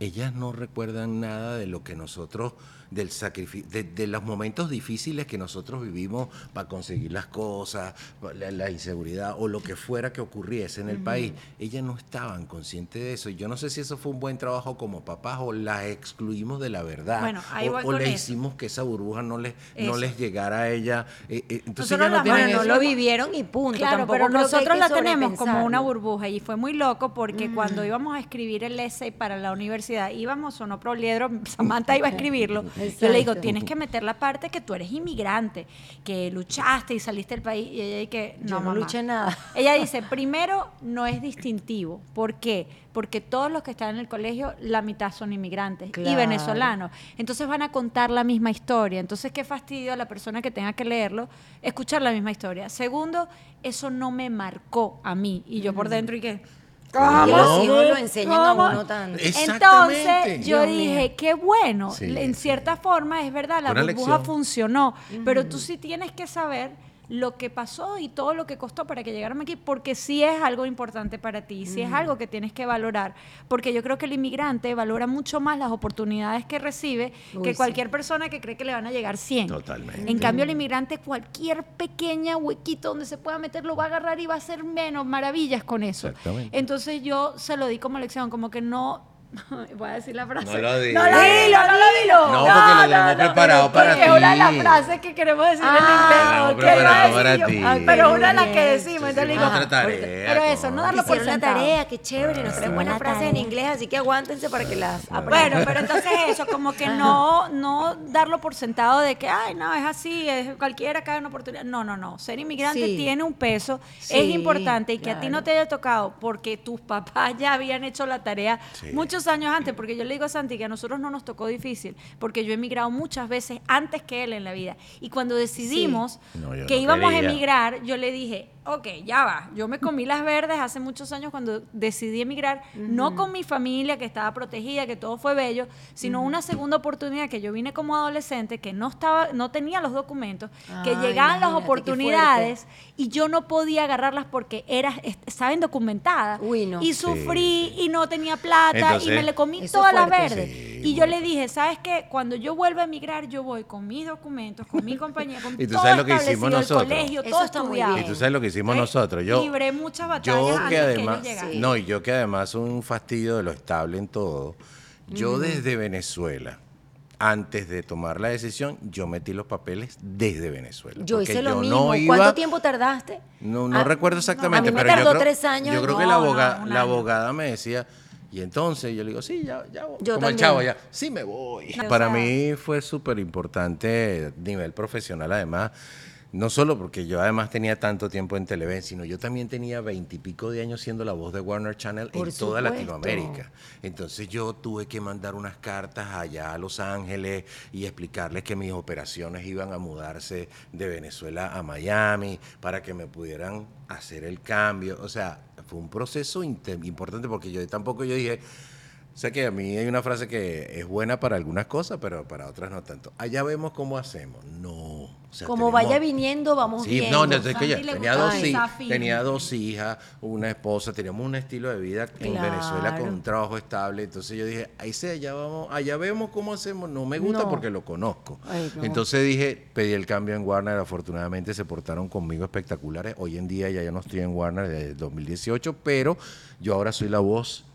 ellas no recuerdan nada de lo que nosotros, del sacrificio, de, de los momentos difíciles que nosotros vivimos para conseguir las cosas, la, la inseguridad o lo que fuera que ocurriese en el uh-huh. país. Ellas no estaban conscientes de eso. Y yo no sé si eso fue un buen trabajo como papás o las excluimos de la verdad. Bueno, ahí o voy o con le eso. hicimos que esa burbuja no les, no les llegara a ella. Eh, eh, entonces Nosotros ya no la- tienen Bueno, no eso. lo vivieron y punto. Claro, Tampoco pero creo que hay nosotros que la tenemos como sobrepensarlo. una burbuja y fue muy loco porque mm. cuando íbamos a escribir el essay para la universidad, íbamos o no Proliedro, Samantha iba a escribirlo. Yo le digo, tienes que meter la parte que tú eres inmigrante, que luchaste y saliste del país. Y ella dice, no, Yo no mamá. luché nada. Ella dice, primero, no es distintivo. ¿Por qué? Porque todos los que están en el colegio, la mitad son inmigrantes Claro. y venezolanos. Entonces van a contar la misma historia. Entonces, qué fastidio a la persona que tenga que leerlo, escuchar la misma historia. Segundo, eso no me marcó a mí. Y yo por dentro, ¿y qué? Y los ¿Cómo? hijos lo enseñan a ¿Cómo? uno tanto. Exactamente. Entonces yo Dios mío. dije, qué bueno, Sí, en sí. cierta forma es verdad, la Una burbuja lección. funcionó, pero tú sí tienes que saber lo que pasó y todo lo que costó para que llegáramos aquí, porque sí es algo importante para ti, sí es algo que tienes que valorar, porque yo creo que el inmigrante valora mucho más las oportunidades que recibe Uy, que sí. cualquier persona que cree que le van a llegar cien. Totalmente. En cambio, el inmigrante, cualquier pequeña huequito donde se pueda meter, lo va a agarrar y va a hacer menos maravillas con eso. Exactamente. Entonces yo se lo di como lección, como que no... Voy a decir la frase. No lo digas. No lo dilo, no lo dilo. No, porque lo tenemos preparado para porque es una de las ti. frases que queremos decir Ah, en inglés. lo que tenemos iba a preparado decir para yo, ti. ah, pero es una de las Bien. que decimos. Sí, Entonces sí, le digo, otra ah, tarea, pero eso, no darlo por Hicieron la sentado. tarea, qué chévere. Nos traen buenas la frases en tarea. inglés, así que aguántense para que las aprendan. Bueno, pero entonces eso, como que no, no darlo por sentado de que, ay, no, es así, es cualquiera cae una oportunidad. No, no, no. Ser inmigrante Sí. tiene un peso, Sí, es importante y que a ti claro. no te haya tocado porque tus papás ya habían hecho la tarea Sí. muchos años antes, porque yo le digo a Santi que a nosotros no nos tocó difícil, porque yo he emigrado muchas veces antes que él en la vida. Y cuando decidimos Sí. No, yo que no íbamos quería. a emigrar, yo le dije, ok, ya va, yo me comí las verdes hace muchos años cuando decidí emigrar, no con mi familia que estaba protegida, que todo fue bello, sino una segunda oportunidad que yo vine como adolescente, que no estaba, no tenía los documentos, que Ah, llegaban las imagínate, qué oportunidades y yo no podía agarrarlas porque era, est- estaban documentadas. Uy, no. Y Sí, sufrí sí. y no tenía plata Entonces- y me le comí Eso todas es las fuerte. verdes. Sí, y yo muy le dije, ¿sabes qué? Cuando yo vuelva a emigrar, yo voy con mis documentos, con mi compañía, con Y tú todo sabes lo que hicimos establecido, el nosotros. colegio, Eso todo está muy estudiado. bien. Y tú sabes lo que hicimos ¿Eh? nosotros. Yo, Libré muchas batallas yo antes que que además, ellos llegaran. no, y yo que además soy un fastidio de lo estable en todo. Yo desde Venezuela, antes de tomar la decisión, yo metí los papeles desde Venezuela. Yo porque hice lo yo mismo. no iba- ¿Cuánto tiempo tardaste? No, no Ah, recuerdo exactamente, a mí me pero yo tardó creo, tres años. yo creo que No, la, no, aboga- un la año. abogada me decía, y entonces yo le digo, sí, ya, ya voy. Yo Como el también. chavo, ya, sí me voy. No, Para o sea- mí fue súper importante a nivel profesional, además, no solo porque yo además tenía tanto tiempo en Televen, sino yo también tenía veintipico de años siendo la voz de Warner Channel Por en toda supuesto. Latinoamérica. Entonces yo tuve que mandar unas cartas allá a Los Ángeles y explicarles que mis operaciones iban a mudarse de Venezuela a Miami para que me pudieran hacer el cambio. O sea, fue un proceso inte- importante porque yo tampoco yo dije, o sea que a mí hay una frase que es buena para algunas cosas, pero para otras no tanto. Allá vemos cómo hacemos. No. O sea, Como tenemos- vaya viniendo, vamos Sí, viendo. no, no, es que yo Santi le tenía gusta dos, el hij- desafío. tenía dos hijas, una esposa, teníamos un estilo de vida en Claro. Venezuela con un trabajo estable. Entonces yo dije, ahí se, allá vamos, allá vemos cómo hacemos. No me gusta No. porque lo conozco. Ay, no. Entonces dije, pedí el cambio en Warner. Afortunadamente se portaron conmigo espectaculares. Hoy en día ya, ya no estoy en Warner desde dos mil dieciocho, pero yo ahora soy la voz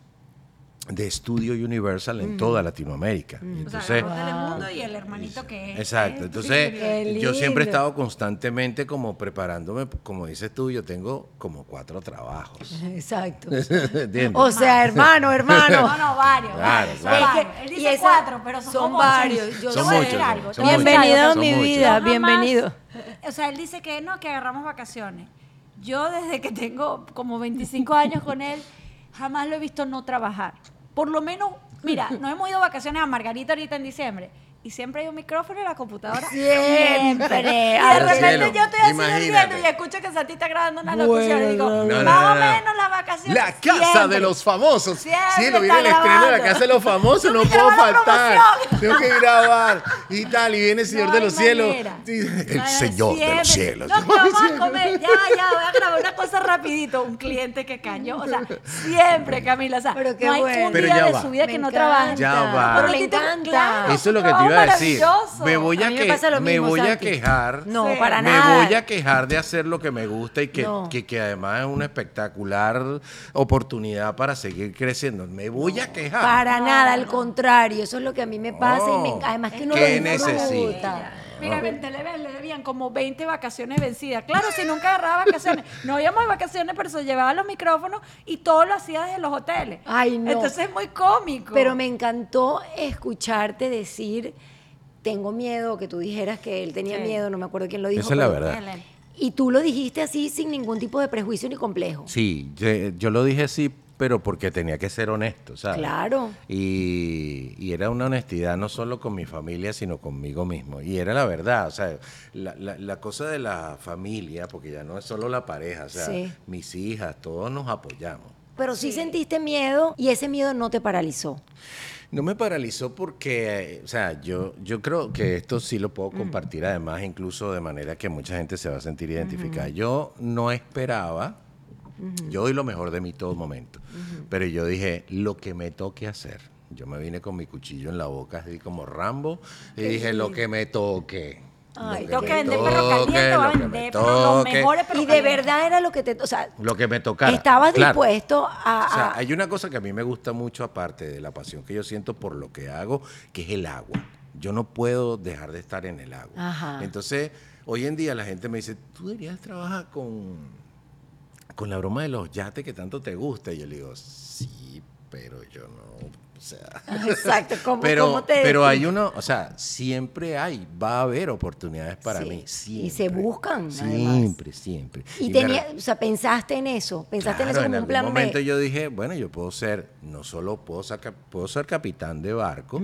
de Estudio Universal en toda Latinoamérica. Y O sea, entonces, la voz del mundo y el hermanito que es. exacto, es- entonces Qué yo siempre he lindo. estado constantemente como preparándome, como dices tú, yo tengo como cuatro trabajos. Exacto. ¿Entiendes? O sea, hermano, hermano. No, no, varios. Claro, varios, claro. son varios. Él Y dice esa- cuatro, pero son, son como varios, ocho. yo Te sé. voy a decir Son algo, muchos, te voy a son decir Bienvenido algo. a mi Son vida, Yo jamás- bienvenido. O sea, él dice que no, que agarramos vacaciones. Yo desde que tengo como veinticinco años con él, jamás lo he visto no trabajar. Por lo menos, mira, nos hemos ido de vacaciones a Margarita ahorita en diciembre. Y siempre hay un micrófono y la computadora. Siempre. Y de Al repente cielo. yo estoy así Imagínate. durmiendo y escucho que Santi está grabando una locución y digo, Bueno, no, no, más no, o no. menos las vacaciones. La casa siempre. de los famosos. Siempre Sí, lo viene está el estreno de la grabando. casa de los famosos, Tú no me puedo grabas la faltar. promoción. tengo que grabar y tal, y viene el Señor No de hay los cielos. manera. Sí, el No hay- Señor de los siempre. cielos. No, que vamos a comer. Ya, ya, voy a grabar una cosa rapidito. Un cliente que cayó. O sea, siempre, Camila. O sea, Pero qué no hay bueno. un Pero día ya de va. su vida Me que no encanta. trabaje. Ya va. Pero Porque me a ti te- encanta. claro, Eso es lo que te trabajo iba a decir. maravilloso. Me voy a, A mí me que- pasa lo me mismo, voy a Santi. quejar. No, Sí. para Me nada. voy a quejar de hacer lo que me gusta y que, No. que, que además es una espectacular oportunidad para seguir creciendo. Me voy a quejar. Para No, nada, no. al contrario, eso es lo que a mí me pasa y me, No. además que uno ¿Qué lo disfruta. necesita? Mira, en Televen le debían como veinte vacaciones vencidas. Claro, si nunca agarraba vacaciones. No íbamos de vacaciones, pero se llevaba los micrófonos y todo lo hacía desde los hoteles. Ay, no. Entonces es muy cómico. Pero me encantó escucharte decir, tengo miedo, que tú dijeras que él tenía Sí. miedo, no me acuerdo quién lo dijo. Esa es la pero- verdad. Él, él. Y tú lo dijiste así sin ningún tipo de prejuicio ni complejo. Sí, yo, yo lo dije así, pero porque tenía que ser honesto, ¿sabes? Claro. Y, y era una honestidad no solo con mi familia, sino conmigo mismo. Y era la verdad, o sea, la, la- la cosa de la familia, porque ya no es solo la pareja, o sea, Sí. mis hijas, todos nos apoyamos. Pero sí sentiste miedo y ese miedo no te paralizó. No me paralizó porque, eh, o sea, yo, yo creo que esto sí lo puedo compartir además, incluso de manera que mucha gente se va a sentir identificada. Yo no esperaba, yo doy lo mejor de mí todo momento, pero yo dije, lo que me toque hacer. Yo me vine con mi cuchillo en la boca, así como Rambo, y dije, lo que me toque. Ay, lo Tengo que me vender perro caliente, lo va a que me vender pero los toque, mejores perros Y de calientes. verdad era lo que te... O sea, Lo que me tocara. estabas claro. dispuesto a... O sea, a- hay una cosa que a mí me gusta mucho, aparte de la pasión que yo siento por lo que hago, que es el agua. Yo no puedo dejar de estar en el agua. Ajá. Entonces, hoy en día la gente me dice, tú deberías trabajar con, con la broma de los yates que tanto te gusta. Y yo le digo, sí, pero yo no, o sea... Exacto, ¿cómo, pero, cómo te pero hay defines? uno, o sea, siempre hay, va a haber oportunidades para Sí, mí. y Siempre. se buscan, además. Siempre, siempre. Y me tenía, re- o sea, pensaste en eso, pensaste Claro, en eso en como un algún plan momento B. yo dije, bueno, yo puedo ser, no solo puedo ser, cap- puedo ser capitán de barco,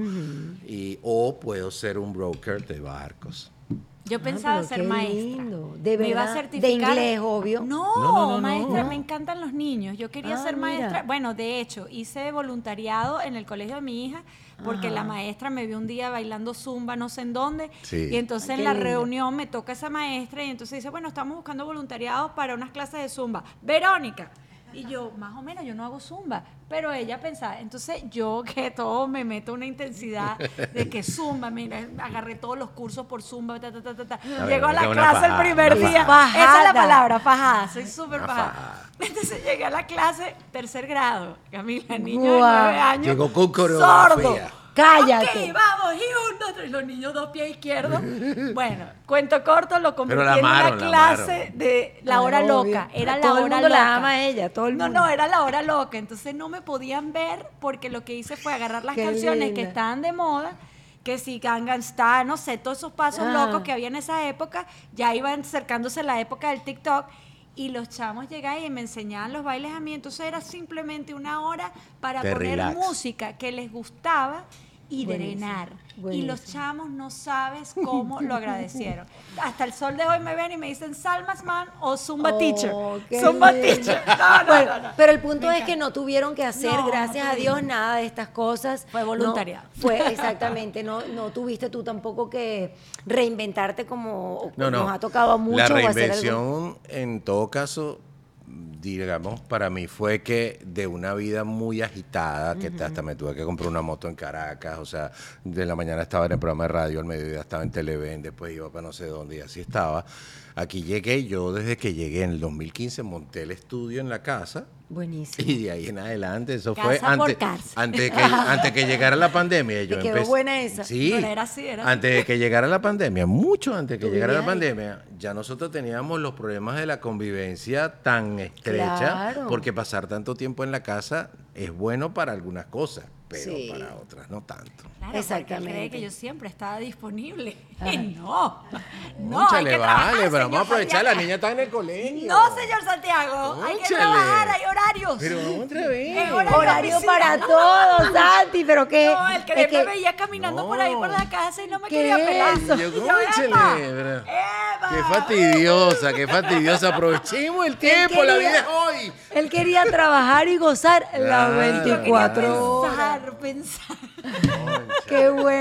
y, o puedo ser un broker de barcos. Yo Ah, pensaba pero ser qué maestra. lindo. De Me iba a verdad, de certificar. inglés, obvio. No, No, no, no, maestra, no. me encantan los niños. Yo quería Ah, ser maestra. mira. Bueno, de hecho, hice voluntariado en el colegio de mi hija porque Ajá. la maestra me vio un día bailando zumba, no sé en dónde. Sí. Y entonces Ay, en qué la lindo. reunión me toca esa maestra y entonces dice, bueno, estamos buscando voluntariado para unas clases de zumba. Verónica. Y yo, más o menos, yo no hago zumba, pero ella pensaba, entonces yo que todo me meto una intensidad de que zumba, mira, agarré todos los cursos por zumba, ta, ta, ta, ta, ta. A ver, Llego a la una clase fajada, el primer una día, fajada. esa es la Fajada. palabra, fajada, soy súper Una fajada. fajada. Entonces llegué a la clase, tercer grado, Camila, niño Guau. de nueve años, Llegó con coreografía. sordo. Cállate. Ok, vamos, y un, dos, tres, los niños dos pies izquierdos. Bueno, cuento corto, lo convertí la en amaron, una la clase amaron. de la Ay, hora obvio. loca. Era la Todo el hora mundo la loca. ama a ella, todo el No, mundo. no, era la hora loca. Entonces no me podían ver porque lo que hice fue agarrar las Qué canciones linda. que estaban de moda, que si Gangnam Style, no sé, todos esos pasos Ah. locos que había en esa época, ya iban acercándose la época del TikTok. Y los chamos llegaban y me enseñaban los bailes a mí. Entonces era simplemente una hora para Te poner relax. música que les gustaba y Buenísimo, drenar. Y buenísimo. los chamos no sabes cómo lo agradecieron. Hasta el sol de hoy me ven y me dicen Salmas Man o Zumba Oh, Teacher. qué Zumba lindo. Teacher. No, no, Bueno, no, no. pero el punto Me es que encanta. no tuvieron que hacer, No, gracias no a Dios, tuvimos. nada de estas cosas. Fue No, voluntariado. fue exactamente, no, no tuviste tú tampoco que reinventarte como No, no. nos ha tocado a muchos. La o hacer algo- reinvención, en todo caso, digamos, para mí fue que de una vida muy agitada, que hasta me tuve que comprar una moto en Caracas, o sea, de la mañana estaba en el programa de radio, al mediodía estaba en Televen, después iba para no sé dónde y así estaba. Aquí llegué, yo desde que llegué en el dos mil quince monté el estudio en la casa. Buenísimo. Y de ahí en adelante, eso Casa fue por antes, casa. antes, que, antes que llegara la pandemia. Yo Te quedó empecé- buena esa. Sí, Pero era así, era así. antes de que llegara la pandemia, mucho antes de que Tú llegara la vivías ahí. pandemia, ya nosotros teníamos los problemas de la convivencia tan estrecha, Claro. porque pasar tanto tiempo en la casa es bueno para algunas cosas, pero Sí. para otras no tanto. Claro, Exactamente. porque cree que yo siempre estaba disponible. Y no. No, Cónchale, hay que vale, trabajar, pero vamos a señor aprovechar, la Santiago. niña está en el colegio. No, señor Santiago. Hay que Cónchale. trabajar, hay horarios. Pero otra vez. Es horario Horario oficina. para todos, Santi, pero que... No, el que es me veía caminando No. por ahí por la casa y no me ¿Qué quería es pelar. eso? Yo, Y yo, cónchale, "Epa, pero- epa". Qué fastidiosa, qué fastidiosa. Aprovechemos el tiempo, la quería- vida es hoy. Él quería trabajar y gozar las Claro. veinticuatro Yo quería horas. Pensar, pensar. Qué bueno.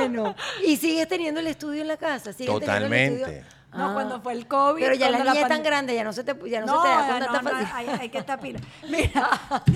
bueno. ¿Y sigues teniendo el estudio en la casa? ¿Sigues teniendo el estudio? Totalmente. No, Ah. cuando fue el COVID. Pero ya la cuando niña es tan pande- grande, ya no se te, ya no No, se te da con no, tanta no, facilidad. hay, hay que estar pila. Mira.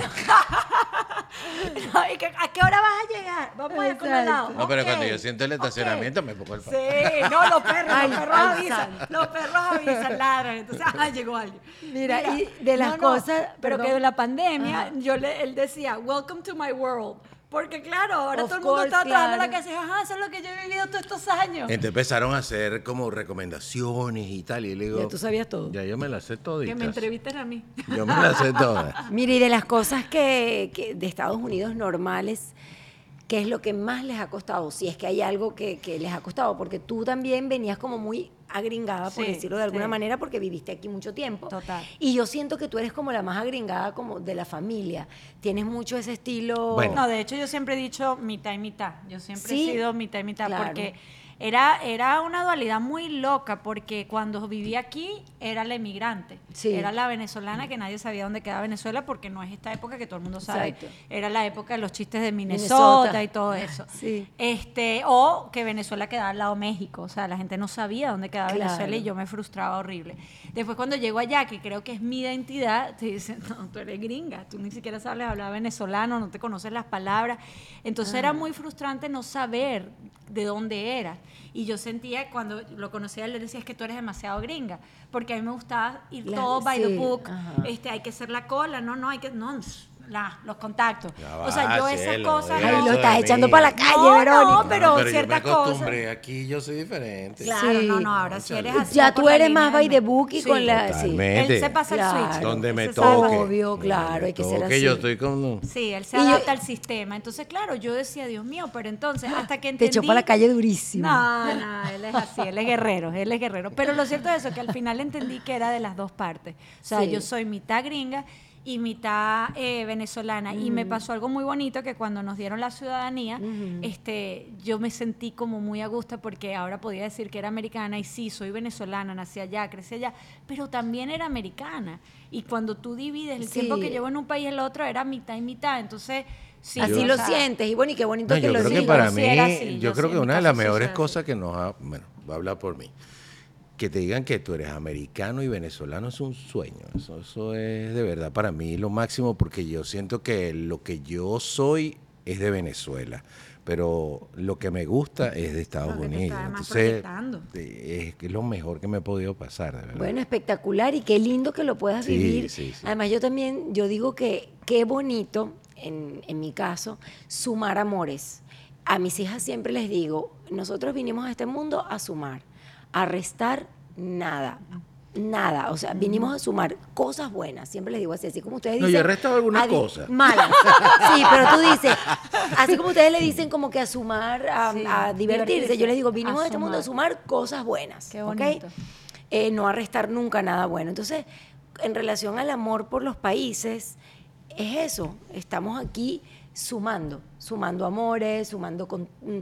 No, ¿y qué- ¿a qué hora vas a llegar? Vamos a ir con el Exacto. lado. No, pero Ok, cuando yo siento el ok. estacionamiento me pongo el pan. Sí, no, los perros, Ay, los perros ay, avisan. santo. Los perros avisan, ladran. Entonces, ah, llegó alguien. Mira, y de las cosas- Pero perdón. que de la pandemia, Ajá. yo le, él decía, welcome to my world. Porque claro, ahora Of todo el mundo course, está trabajando en la claro. casa y dice, ajá, eso es lo que yo he vivido todos estos años. Entonces empezaron a hacer como recomendaciones y tal. Y le digo, Ya tú sabías todo. Ya yo me las sé toditas. Que me entrevisten a mí. Yo me las sé todas. Mira, y de las cosas que, que de Estados Unidos normales, ¿qué es lo que más les ha costado? Si es que hay algo que, que les ha costado, porque tú también venías como muy agringada, por Sí, decirlo de alguna sí. manera, porque viviste aquí mucho tiempo. Total. Y yo siento que tú eres como la más agringada como de la familia. Tienes mucho ese estilo... Bueno. No, de hecho yo siempre he dicho mitad y mitad. Yo siempre Sí, he sido mitad y mitad claro. porque era, era una dualidad muy loca porque cuando viví aquí era la emigrante. Sí. Era la venezolana que nadie sabía dónde quedaba Venezuela porque no es esta época que todo el mundo sabe. Exacto. Era la época de los chistes de Minnesota, Minnesota. y todo eso. Sí. Este, o que Venezuela quedaba al lado de México. O sea, la gente no sabía dónde quedaba Claro. Venezuela y yo me frustraba horrible. Después cuando llego allá, que creo que es mi identidad, te dicen, no, tú eres gringa, tú ni siquiera sabes hablar venezolano, no te conoces las palabras. Entonces era muy frustrante no saber de dónde era. Y yo sentía, cuando lo conocía, él le decía, es que tú eres demasiado gringa, porque a mí me gustaba ir La- todo by sí, the book, ajá. este, hay que hacer la cola, no, no, hay que, no, la, los contactos. Ya O sea, va, yo esas cielo, cosas... diga Ay, eso lo de estás mí. echando para la calle, No, no, Verónica. pero yo me ciertas cosas. acostumbré, aquí yo soy diferente. Claro, Sí. no, no, ahora sí eres así. Ya va por tú la eres línea más de by me- the book y Sí. con la... Sí. Totalmente. Él se pasa el Claro. switch. Donde me Él se sabe. toque. Obvio, claro, hay que ser Toque, así. yo estoy con... Sí, él se Y yo- adapta al sistema. Entonces, claro, yo decía, Dios mío, pero entonces, hasta que Te entendí... echó para la calle durísimo. No, no, él es así, él es guerrero, él es guerrero. Pero lo cierto es eso, que al final entendí que era de las dos partes. O sea, Sí. yo soy mitad gringa y mitad eh, venezolana. Y me pasó algo muy bonito, que cuando nos dieron la ciudadanía, este, yo me sentí como muy a gusto porque ahora podía decir que era americana y sí, soy venezolana, nací allá, crecí allá, pero también era americana. Y cuando tú divides el Sí. tiempo que llevo en un país y el otro, era mitad y mitad. Entonces, sí. Así o lo sea, sientes. Y bueno, y qué bonito No, que yo lo creo que digas. para sí mí, era así, yo yo creo sí, que en una mi de las caso sí mejores soy cosas que nos ha, bueno, voy a hablar por mí, que te digan que tú eres americano y venezolano es un sueño. Eso, eso es de verdad para mí lo máximo, porque yo siento que lo que yo soy es de Venezuela, pero lo que me gusta es de Estados Lo que te Unidos. está además Entonces, proyectando. eh, es lo mejor que me ha podido pasar, de verdad. Bueno, espectacular y qué lindo que lo puedas Sí, vivir. sí, sí. Además, yo también, yo digo que qué bonito, en, en mi caso, sumar amores. A mis hijas siempre les digo, nosotros vinimos a este mundo a sumar, a restar nada. Nada, o sea, vinimos a sumar cosas buenas, siempre les digo así, así como ustedes No, dicen. yo he restado algunas adi- cosas. Malas. Sí, pero tú dices, así como ustedes le dicen como que a sumar, a, Sí, a divertirse, divertirse, yo les digo, vinimos a a este mundo a sumar. sumar cosas buenas. Qué ¿ok? bonito. Eh, no a restar nunca nada bueno. Entonces, en relación al amor por los países, es eso, estamos aquí sumando, sumando amores, sumando con, mm,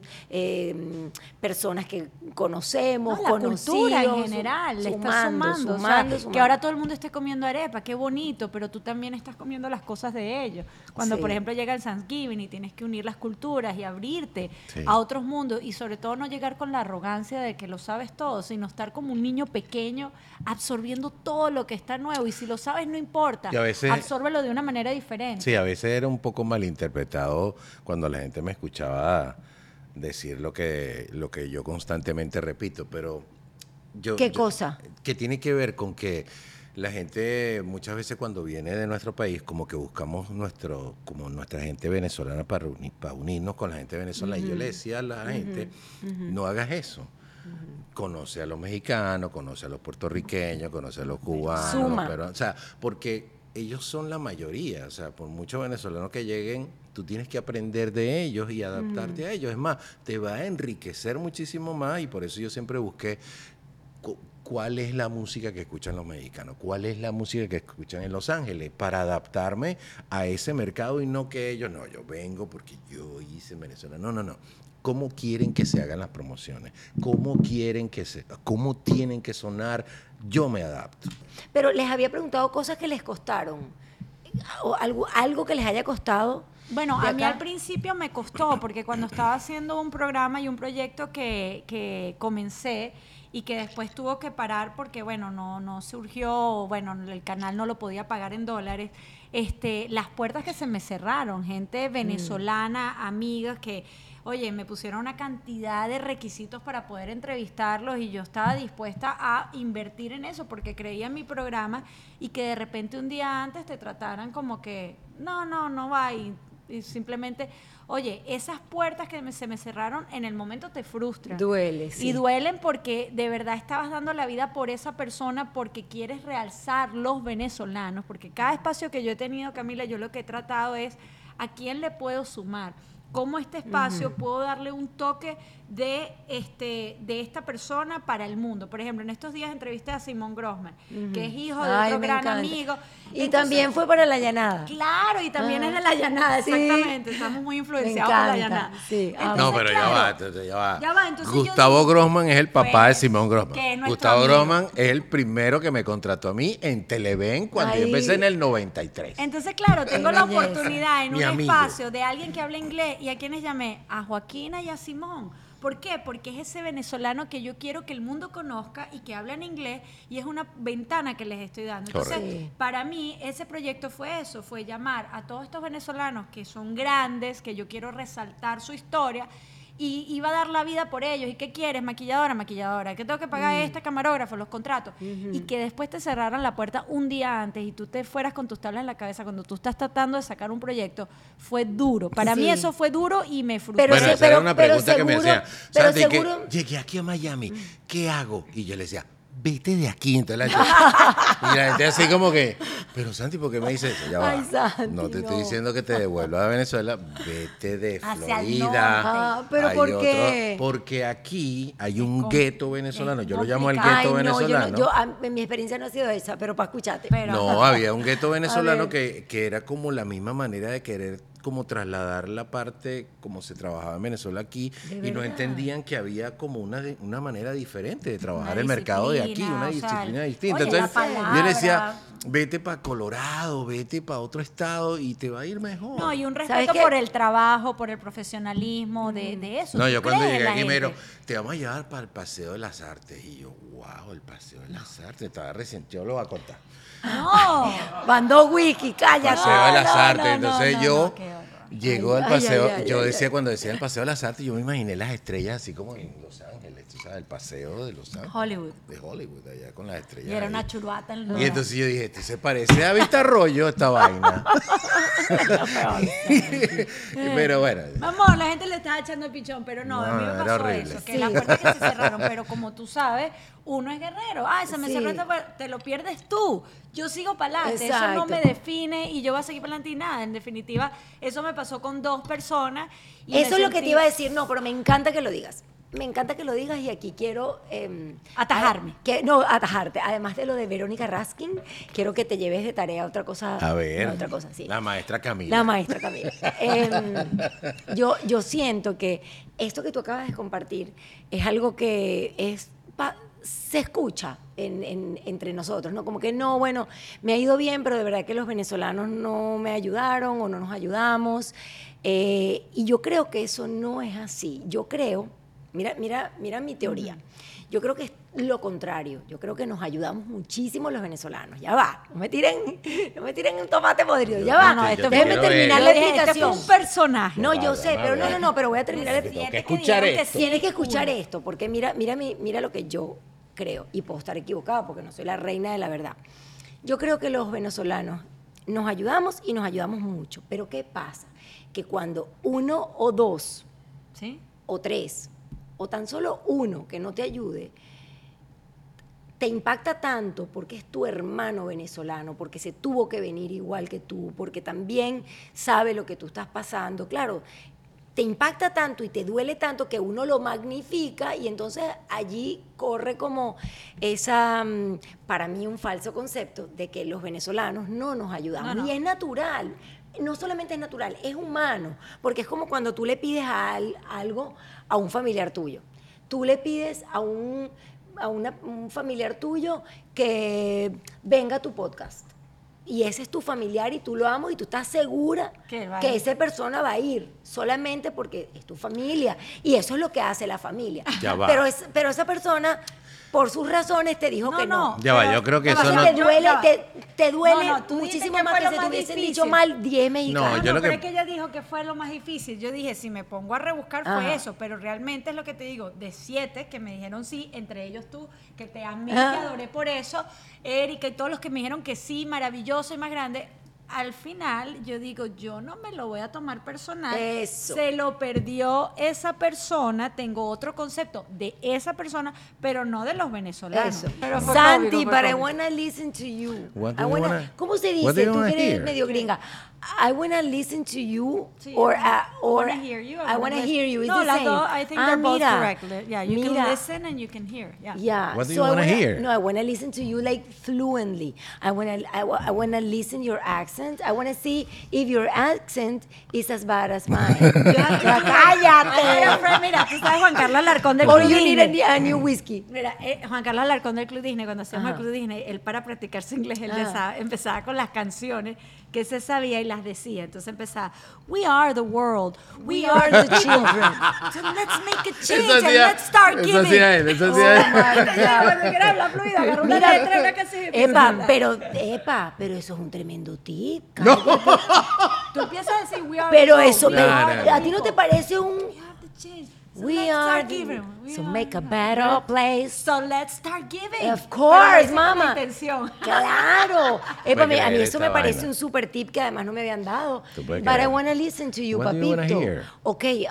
eh, personas que conocemos, No, la conocidos, cultura en general, le estás sumando, o sea, sumando, que sumando. ahora todo el mundo esté comiendo arepa, qué bonito, pero tú también estás comiendo las cosas de ellos. Cuando, Sí. por ejemplo, llega el Thanksgiving y tienes que unir las culturas y abrirte Sí. a otros mundos y sobre todo no llegar con la arrogancia de que lo sabes todo, sino estar como un niño pequeño absorbiendo todo lo que está nuevo y si lo sabes no importa, Y a veces- absórbelo de una manera diferente. Sí, a veces era un poco malinterpretado cuando la gente me escuchaba decir lo que, lo que yo constantemente repito, pero yo... ¿Qué yo- cosa? Que tiene que ver con que la gente muchas veces cuando viene de nuestro país como que buscamos nuestro como nuestra gente venezolana para, uni- para unirnos con la gente venezolana. Y yo le decía a la gente, no hagas eso. Conoce a los mexicanos, conoce a los puertorriqueños, conoce a los cubanos, Suma. pero, o sea, porque ellos son la mayoría, o sea, por muchos venezolanos que lleguen, tú tienes que aprender de ellos y adaptarte a ellos. Es más, te va a enriquecer muchísimo más y por eso yo siempre busqué cu- cuál es la música que escuchan los mexicanos, cuál es la música que escuchan en Los Ángeles, para adaptarme a ese mercado y no que ellos, no, yo vengo porque yo hice en Venezuela. No, no, no. ¿Cómo quieren que se hagan las promociones? ¿Cómo quieren que se, cómo tienen que sonar? Yo me adapto. Pero les había preguntado cosas que les costaron, o algo, algo que les haya costado Bueno, de a mí acá? al principio me costó, porque cuando estaba haciendo un programa y un proyecto que, que comencé y que después tuvo que parar porque, bueno, no, no surgió, bueno, el canal no lo podía pagar en dólares, este, las puertas que se me cerraron, gente venezolana, amigas que, oye, me pusieron una cantidad de requisitos para poder entrevistarlos y yo estaba dispuesta a invertir en eso porque creía en mi programa y que de repente un día antes te trataran como que, no, no, no va y, y simplemente, oye, esas puertas que me- se me cerraron en el momento te frustran. Duele, sí. Y duelen porque de verdad estabas dando la vida por esa persona porque quieres realzar los venezolanos, porque cada espacio que yo he tenido, Camila, yo lo que he tratado es a quién le puedo sumar. Cómo este espacio uh-huh. puedo darle un toque de, este, de esta persona para el mundo. Por ejemplo, en estos días entrevisté a Simón Grossman, uh-huh. que es hijo de Ay, otro gran encanta. amigo. Y Entonces, también fue para La Llanada. Claro, y también Ah, es de La Llanada, sí. exactamente. Estamos muy influenciados Me por La encanta, Llanada. sí. Entonces, No, pero claro, ya va, entonces, ya va. Ya va, entonces Gustavo yo digo, Grossman es el papá pues, de Simón Grossman. que es nuestro Gustavo amigo. Grossman es el primero que me contrató a mí en Televen cuando Ay. yo empecé en el noventa y tres. Entonces, claro, tengo Qué la belleza. oportunidad en Mi un amigo. espacio de alguien que habla inglés y a quienes llamé a Joaquina y a Simón. ¿Por qué? Porque es ese venezolano que yo quiero que el mundo conozca y que habla en inglés y es una ventana que les estoy dando. Entonces, Correcto. para mí, ese proyecto fue eso, fue llamar a todos estos venezolanos que son grandes, que yo quiero resaltar su historia y iba a dar la vida por ellos. ¿Y qué quieres? Maquilladora, maquilladora. ¿Qué tengo que pagar? Mm. Este camarógrafo, los contratos. Ujú. Y que después te cerraran la puerta un día antes y tú te fueras con tus tablas en la cabeza cuando tú estás tratando de sacar un proyecto, fue duro. Para Sí. mí eso fue duro y me frustró. Pero Bueno, sí, esa pero- era una pero pregunta que me seguro- hacían. pero Santi, que seguro- llegué aquí a Miami, ¿qué hago? Y yo le decía, vete de aquí. Entonces la gente, y la gente así como que, pero Santi, ¿por qué me dices eso? Ya va. Ay, Santi, no te estoy no. diciendo que te devuelva a Venezuela, vete de Hacia el Florida. norte. Ah, ¿pero Hay por otro- qué? Porque aquí hay un com- gueto venezolano. es Yo lo llamo el complicado. gueto Ay, no, yo, venezolano. no, yo a- mi experiencia no ha sido esa, pero para escucharte. Pero- No, había un gueto venezolano ver. que, que era como la misma manera de querer como trasladar la parte como se trabajaba en Venezuela aquí ¿De y no verdad? entendían que había como una, de- una manera diferente de trabajar Una el mercado de aquí, disciplina, una o sea, disciplina distinta. oye, la Entonces yo le decía, palabra. vete para Colorado, vete para otro estado y te va a ir mejor. No, y un ¿Sabes respeto qué? por el trabajo, por el profesionalismo, de, de eso. No, Tú yo cuando crees en llegué la aquí me gente. dijeron, te vamos a llevar para el Paseo de las Artes. Y yo, wow, el Paseo de las Artes, estaba recién, yo lo voy a contar. No. Van dos wiki, cállate. Paseo de las no, Artes. no, Entonces no, yo no, qué horror. llegó Ay, al ay, paseo, ay, ay, yo ay, decía ay. cuando decía el Paseo de las Artes, yo me imaginé las estrellas así como en Los Ángeles, tú sabes, el paseo de Los Ángeles. Hollywood. De Hollywood, allá con las estrellas. Y era ahí. una churuata en Y entonces yo dije, este se parece a Vista Arroyo esta vaina. Pero bueno. Vamos, la gente le estaba echando el pichón, pero no, a mí me No, era pasó horrible. eso, que Sí. las puertas que se cerraron, pero como tú sabes, uno es guerrero. Ay, se me Sí. cerró esta puerta, te lo pierdes tú. Yo sigo para adelante, eso no Exacto. me define y yo voy a seguir para adelante y nada. En definitiva, eso me pasó con dos personas. y me Eso es lo que sentí- te iba a decir, no, pero me encanta que lo digas. Me encanta que lo digas y aquí quiero... eh, Atajarme. a- que, no, atajarte. Además de lo de Verónica Raskin, quiero que te lleves de tarea otra cosa. A ver. no, otra cosa, sí. La maestra Camila. La maestra Camila. Em, yo, yo siento que esto que tú acabas de compartir es algo que es pa- se escucha en, en- entre nosotros, ¿no? Como que no, bueno, me ha ido bien, pero de verdad que los venezolanos no me ayudaron o no nos ayudamos. Eh, y yo creo que eso no es así. Yo creo, mira, mira, mira mi teoría. Yo creo que es lo contrario. Yo creo que nos ayudamos muchísimo los venezolanos. Ya va, no me tiren, no me tiren un tomate podrido. Ya Yo va, te- no, yo esto te déjeme quiero terminar ver. la Yo dije, este fue explicación. un personaje. No, yo Vale, sé, pero no, vale. no, no, pero voy a terminar. Tengo que Fíjate escuchar dijeron que esto. sí, Tienes que escuchar uno. esto, porque mira, mira, mi- mira lo que yo creo, y puedo estar equivocada porque no soy la reina de la verdad. Yo creo que los venezolanos nos ayudamos y nos ayudamos mucho, pero ¿qué pasa? Que cuando uno o dos ¿Sí? o tres, o tan solo uno que no te ayude, te impacta tanto porque es tu hermano venezolano, porque se tuvo que venir igual que tú, porque también sabe lo que tú estás pasando. Claro, te impacta tanto y te duele tanto que uno lo magnifica y entonces allí corre como esa, mm, para mí, un falso concepto de que los venezolanos no nos ayudamos. No, no. Y es natural. No solamente es natural, es humano, porque es como cuando tú le pides a al- algo a un familiar tuyo. Tú le pides a un, a una- un familiar tuyo que venga a tu podcast. y ese es tu familiar y tú lo amas y tú estás segura Que va a que ir. esa persona va a ir solamente porque es tu familia y eso es lo que hace la familia. Ya va. Pero, es, pero esa persona, por sus razones, te dijo No, que no. no. Ya va, Pero- yo creo que ya va, eso Y no... te yo- duele, ya va. te, te duele No, no, tú dijiste muchísimo que más fue que lo si te más hubiesen difícil. dicho mal diez mexicanos. No, No, yo no, lo pero que- es que ella dijo que fue lo más difícil. Yo dije, si me pongo a rebuscar fue Ajá. eso, pero realmente es lo que te digo, de siete que me dijeron sí, entre ellos tú, que te amé, Ah. te adoré por eso, Erika y todos los que me dijeron que sí, maravilloso y más grande. Al final, yo digo, yo no me lo voy a tomar personal. Eso. Se lo perdió esa persona. Tengo otro concepto de esa persona, pero no de los venezolanos. Eso. Pero fue Santi, cómico, fue but I cómico. wanna listen to you. What do I you wanna- wanna- ¿Cómo se what do dice? you Tú wanna que eres hear? medio gringa. I wanna listen to you Sí, or, I uh, or wanna hear you, I wanna listen- hear you. It's No, the las same. dos, I think Ah, they're both mira. correct. Yeah, you Mira. can listen and you can hear. Yeah. Yeah. What do so you I wanna wanna- hear? No, I wanna listen to you like fluently. I wanna, I, wa- I wanna listen your accent. I wanna see if your accent is as bad as mine. Ya, cállate. Pero, mira, tú sabes Juan Carlos Alarcón del Or Club you need Disney. a, a new whiskey. Mira, eh, Juan Carlos Alarcón del Club Disney, cuando hacíamos Ajá. el Club Disney, él para practicar su inglés, él Ajá. empezaba, empezaba con las canciones que se sabía y las decía. Entonces empezaba, we are the world, we, are the children. So let's make a change Eso and hacía- let's start eso giving. hacía él, eso Oh hacía él. my Ya, God. cuando quiera hablar fluido, agarró una Mira, letra, una canción y empieza a epa, hablar. pero, epa, pero eso es un tremendo tip. No. Tú empiezas a decir, we are Pero the world, eso, we pero, are no, the ¿a ti no te people. parece un... We have to change. So We let's are start the- giving. We so are make a the- better place. So let's start giving. Of Pero course, esa es la mama. intención. Claro. Epa, Puede me- a mí creer eso esta me parece vaina. un super tip que además no me habían dado. Tú puedes But I creer. want to listen to you, What do you wanna papito. hear? Okay,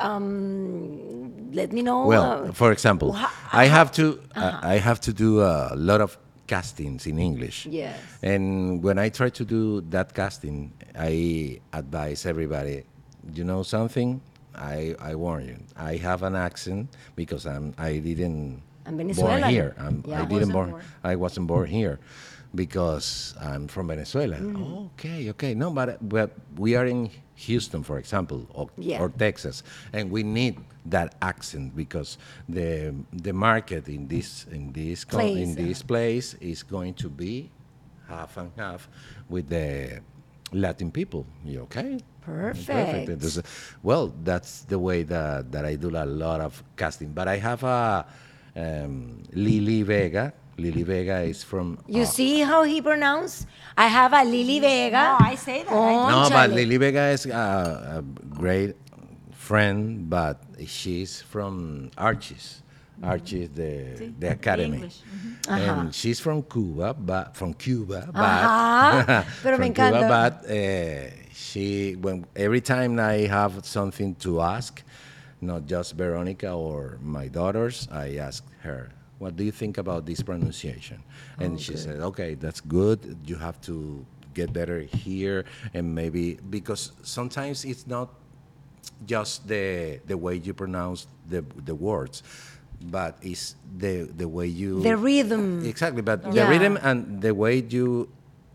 um, let me know. Well, uh, for example, wha- I have to uh, I have to do a lot of castings in English. Yes. And when I try to do that casting, I advise everybody, you know something? I, I warn you. I have an accent because I'm I didn't I'm born Venezuelan. here. I'm, Yeah. I didn't Wasn't born, born. I wasn't born here because I'm from Venezuela. Mm. Okay, okay. No, but, but we are in Houston, for example, or, Yeah. or Texas, and we need that accent because the the market in this in this co- Place, in this place is going to be half and half with the Latin people. You okay? Perfect. Entonces, well, that's the way that, that I do a lot of casting. But I have a um, Lily Vega. Lily Vega is from. You uh, see how he pronounced? I have a Lily Vega. No, I say that. I No, Cónchale. but Lily Vega is a, a great friend, but she's from Archie's. Archie's, the, Sí, the academy. English, And she's from Cuba, but from Cuba, but Ajá, pero me from Cuba, encanta. but uh, she when every time I have something to ask, not just Veronica or my daughters, I ask her, "What do you think about this pronunciation?" And she said, "Okay, that's good. You have to get better here, and maybe because sometimes it's not just the the way you pronounce the the words, but it's the the way you The rhythm. exactly, but Yeah. the rhythm and the way you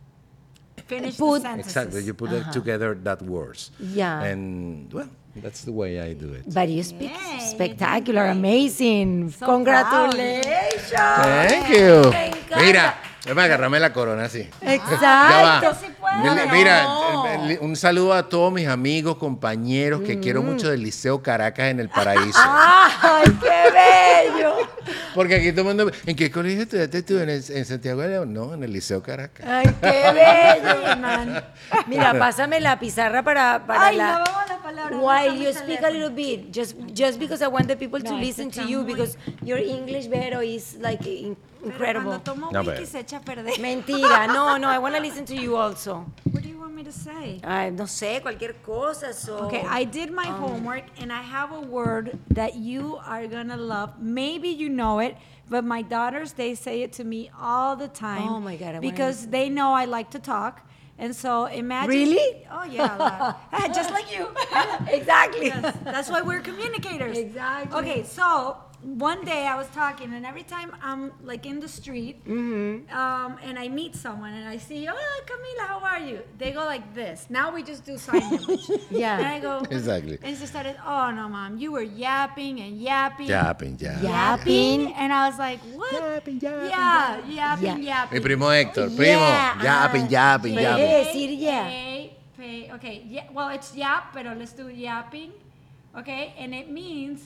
Finish Put- the sentences. exactly you put it together that words. Yeah. And well, that's the way I do it. But you speak Yeah, you spectacular, did great. amazing. So Congratulations. Thank you. Me encanta. Mira, déjame agarrarme la corona así. Exacto. Ya va. sí puedo. Mira, No. mira, eh, un saludo a todos mis amigos, compañeros que quiero mucho del Liceo Caracas en el Paraíso. ¡Ay, qué bello! Porque aquí todo el mundo, ¿en qué colegio estudiaste tú? ¿En, el- en Santiago de León? No, en el Liceo Caracas. ¡Ay, qué bello, man! Mira, pásame la pizarra para, para Ay, la... no, vamos a la palabra. While Pásame you el speak a teléfono. little bit, just just because I want the people to No, listen esto to está you muy- because your English, Vero, is like in- Pero incredible. cuando tomo No, whisky pero- se echa a perder. Mentira, no, no, I want to listen to you also. What do you want me to say? Ay, no sé, cualquier cosa. So. Okay, I did my homework and I have a word that you are gonna love. Maybe you know it, but my daughters, they say it to me all the time. Oh my God, I wanna Because they know I like to talk. And so imagine. Really? Oh, yeah. a lot. Just like you. Exactly. Yes, that's why we're communicators. Exactly. Okay, so one day I was talking, and every time I'm like in the street, Mm-hmm. um, and I meet someone, and I see, oh, Camila, how are you? They go like this. Now we just do sign language. Yeah. And I go, Exactly. And she started, oh no, mom, you were yapping and yapping. Yapping, yapping. Yapping. And I was like, what? Yapping, yapping, Yeah, yapping, Yeah. Mi yapping. primo Héctor, primo. Yeah, Yapping, ah. yapping, Puede yapping. decir yeah. Pay, pay. Okay, yeah, well, it's yap, but let's do yapping. Okay, and it means,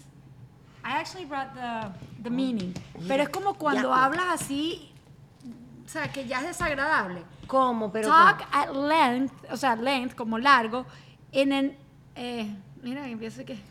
I actually brought the, the meaning. Pero es como cuando Yapping. hablas así, o sea, que ya es desagradable. ¿Cómo? Pero Talk at length, o sea, length, como largo, in an, eh, mira, empiezo que...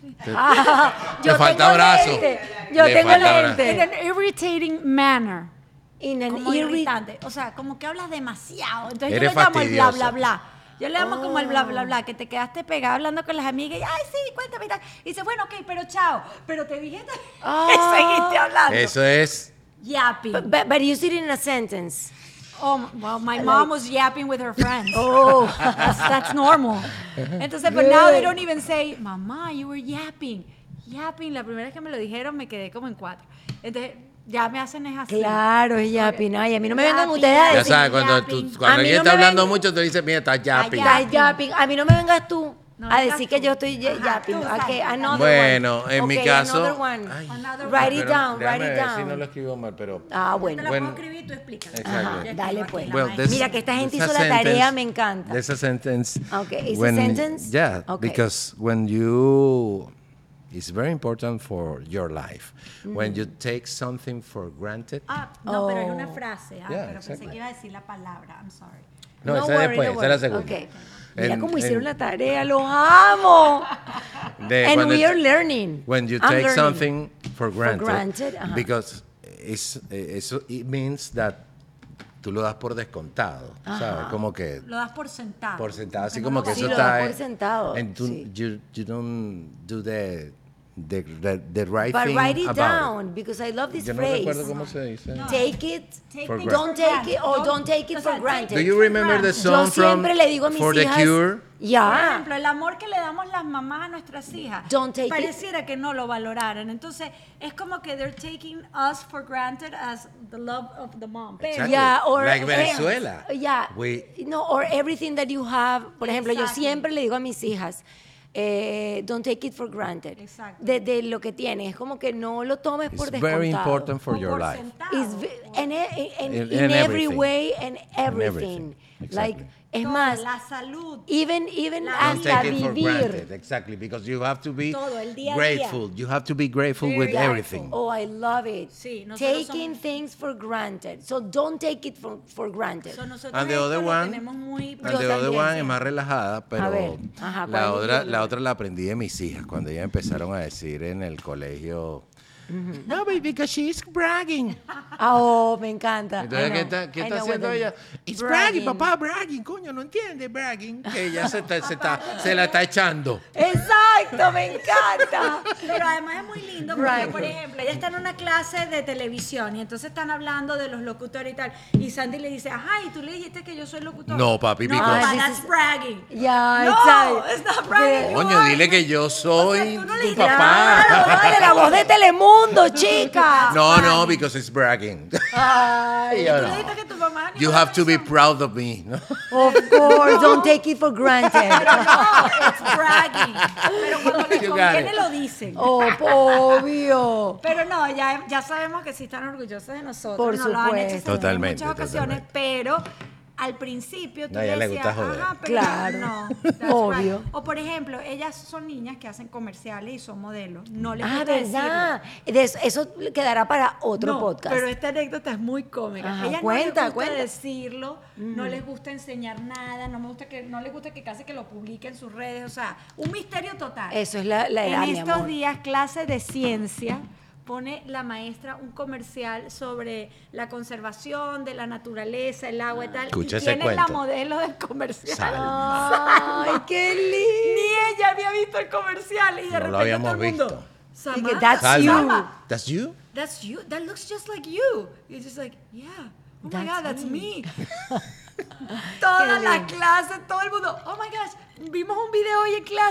Ah, Te falta brazo. lente. Yo Le tengo falta brazo. lente. In an irritating manner. In an Como irri- irritante. O sea, como que hablas demasiado. Entonces Eres yo le llamo el bla, fastidiosa. bla, bla. Yo le llamo como el bla, Oh. bla, bla, que te quedaste pegado hablando con las amigas y, ay, sí, cuéntame y tal. Y dice, bueno, ok, pero chao. Pero te dije Ah. y seguiste hablando. Eso es. Yapping. But, but, but use it in a sentence. Oh, well, my mom was yapping with her friends. Oh. That's, that's normal. Entonces, but now they don't even say, mamá, you were yapping. Yapping, la primera vez que me lo dijeron me quedé como en cuatro. Entonces, ya me hacen es así. Claro, es yapping. Ay, a mí no me vengan Yapping. ustedes a Ya decir. sabes, cuando, yapping. tú, cuando A mí alguien no está me hablando ven- mucho, te dice, mira, estás yapping. Ay, yapping. A mí no me vengas tú No a vengas decir que tú. yo estoy ya- Ajá, yapping. tú, Okay, exacto. another Bueno, one. en mi Okay, caso. another one. Ay, Another Write one. it pero down, déjame write it ver si down. no lo escribo mal, pero. Ah, Te bueno. la Bueno. puedo escribir y tú explícala. Exactly. Ajá, ya Dale, escribo pues. aquí la Well, maestra. this- Mira que esta gente there's hizo a la tarea, sentence- me encanta. There's a sentence. Okay, it's a when- sentence? Yeah, Okay. because when you, it's very important for your life. Mm. When you take something for granted. Ah, no, pero es Oh. una frase. Ah, Yeah, pero pensé exactly. que iba a decir la palabra. I'm sorry. No, esa worry, es después, no esa es la worry. segunda. Okay. Mira En- cómo hicieron en- la tarea, los amo. de And cuando we te- are learning. When you I'm take learning. something for granted, granted, ajá. because it's, eso it means that tú lo das por descontado, ¿sabes? Como que Lo das por sentado. por sentado, así no como lo que Sí, eso lo está. das por sentado, And tú- sí. you, you don't do the, the, the, the right But thing write it about down because I love this Yo no phrase. recuerdo cómo se dice. Take it, Take For things don't for take it, or granted. don't take it o for sea, granted. Do you remember the Yo song from siempre le digo a mis For the hijas, Cure? Por ya, ejemplo, el amor que le damos las mamás a nuestras hijas, Don't take it. pareciera que no lo valoraran. Entonces, es como que they're taking us for granted as the love of the mom. Pero, Exactly. yeah, or Like or- Venezuela. Yeah, We- no, or everything that you have. Por ejemplo, yo Exactly. siempre le digo a mis hijas, eh, don't take it for granted. Exacto. De, de lo que tienes, es como que no lo tomes It's por descontado. very important for o your por life. sentado. Is ve- and, e- and In- in, in every everything. way and everything. everything. Like, Exactly. es Todo, más, la salud. even, even La- Don't hasta take it for vivir. granted, exactly, because you have to be Todo, el día a día. grateful. You have to be grateful Very with grateful. everything. Oh, I love it. Sí, nosotros Taking somos- things for granted. So don't take it for, for granted. So, nosotros And the esto other lo one, tenemos muy and Yo the other también, one sí. es más relajada, pero ver, ajá, ¿cuál la es otra, el- la otra la aprendí de mis hijas cuando ellas empezaron a decir en el colegio, no, baby, because she's bragging. Ah, oh, me encanta. Entonces, I ¿qué know. está, qué I está know haciendo what ella? that- It's bragging, papá, bragging. Coño, no entiende bragging. Que ella se, está- se, está, se la está echando. Exacto, me encanta. Pero además es muy lindo porque, Right. por ejemplo, ella está en una clase de televisión y entonces están hablando de los locutores y tal. Y Sandy le dice, ajá, ¿y tú le dijiste que yo soy locutor? No, papi, no, because- papá, Ah, that's this is- bragging. Yeah, No, exactly. it's not bragging. you Coño, are. dile que yo soy tú no le tu dijiste, papá. Claro, vale, la voz de Telemundo, chica. No, no, because it's bragging. Ay, Yo Tú no. le dijiste que tu mamá ni You una have to be persona. proud of me. ¿no? of course, don't take it for granted. No, it's bragging. Pero cuando les You got conviene it. lo dicen. Oh, obvio. Pero no, ya, ya sabemos que sí están orgullosos de nosotros. Por nos lo han hecho supuesto. sentir Totalmente, en muchas ocasiones, totalmente. pero al principio tú No, a ella le decías, gusta joder. ajá, pero Claro. no, that's Obvio. right. O por ejemplo, ellas son niñas que hacen comerciales y son modelos. No les Ah, gusta ¿verdad? De eso, eso quedará para otro no, podcast. pero esta anécdota es muy cómica. Ajá, Ellas cuenta, no les gusta cuenta. decirlo, no les gusta enseñar nada, no me gusta que no les gusta que casi que lo publique en sus redes, o sea, un misterio total. Eso es la, la edad, En mi estos amor. días, clase de ciencia, pone la maestra un comercial sobre la conservación de la naturaleza, el agua y tal. Escucha y ese tiene la cuento. modelo del comercial. Salma. Ay, qué Ni lindo. ella había visto el comercial y de No lo repente habíamos todo el mundo. visto. Samantha, Y que that's Salma. you. That's you? That's you. That looks just like you. You're just like, yeah. Oh my That's God, that's me. me. Toda Qué la lindo. clase, todo el mundo. Oh my gosh, vimos un video hoy en clase.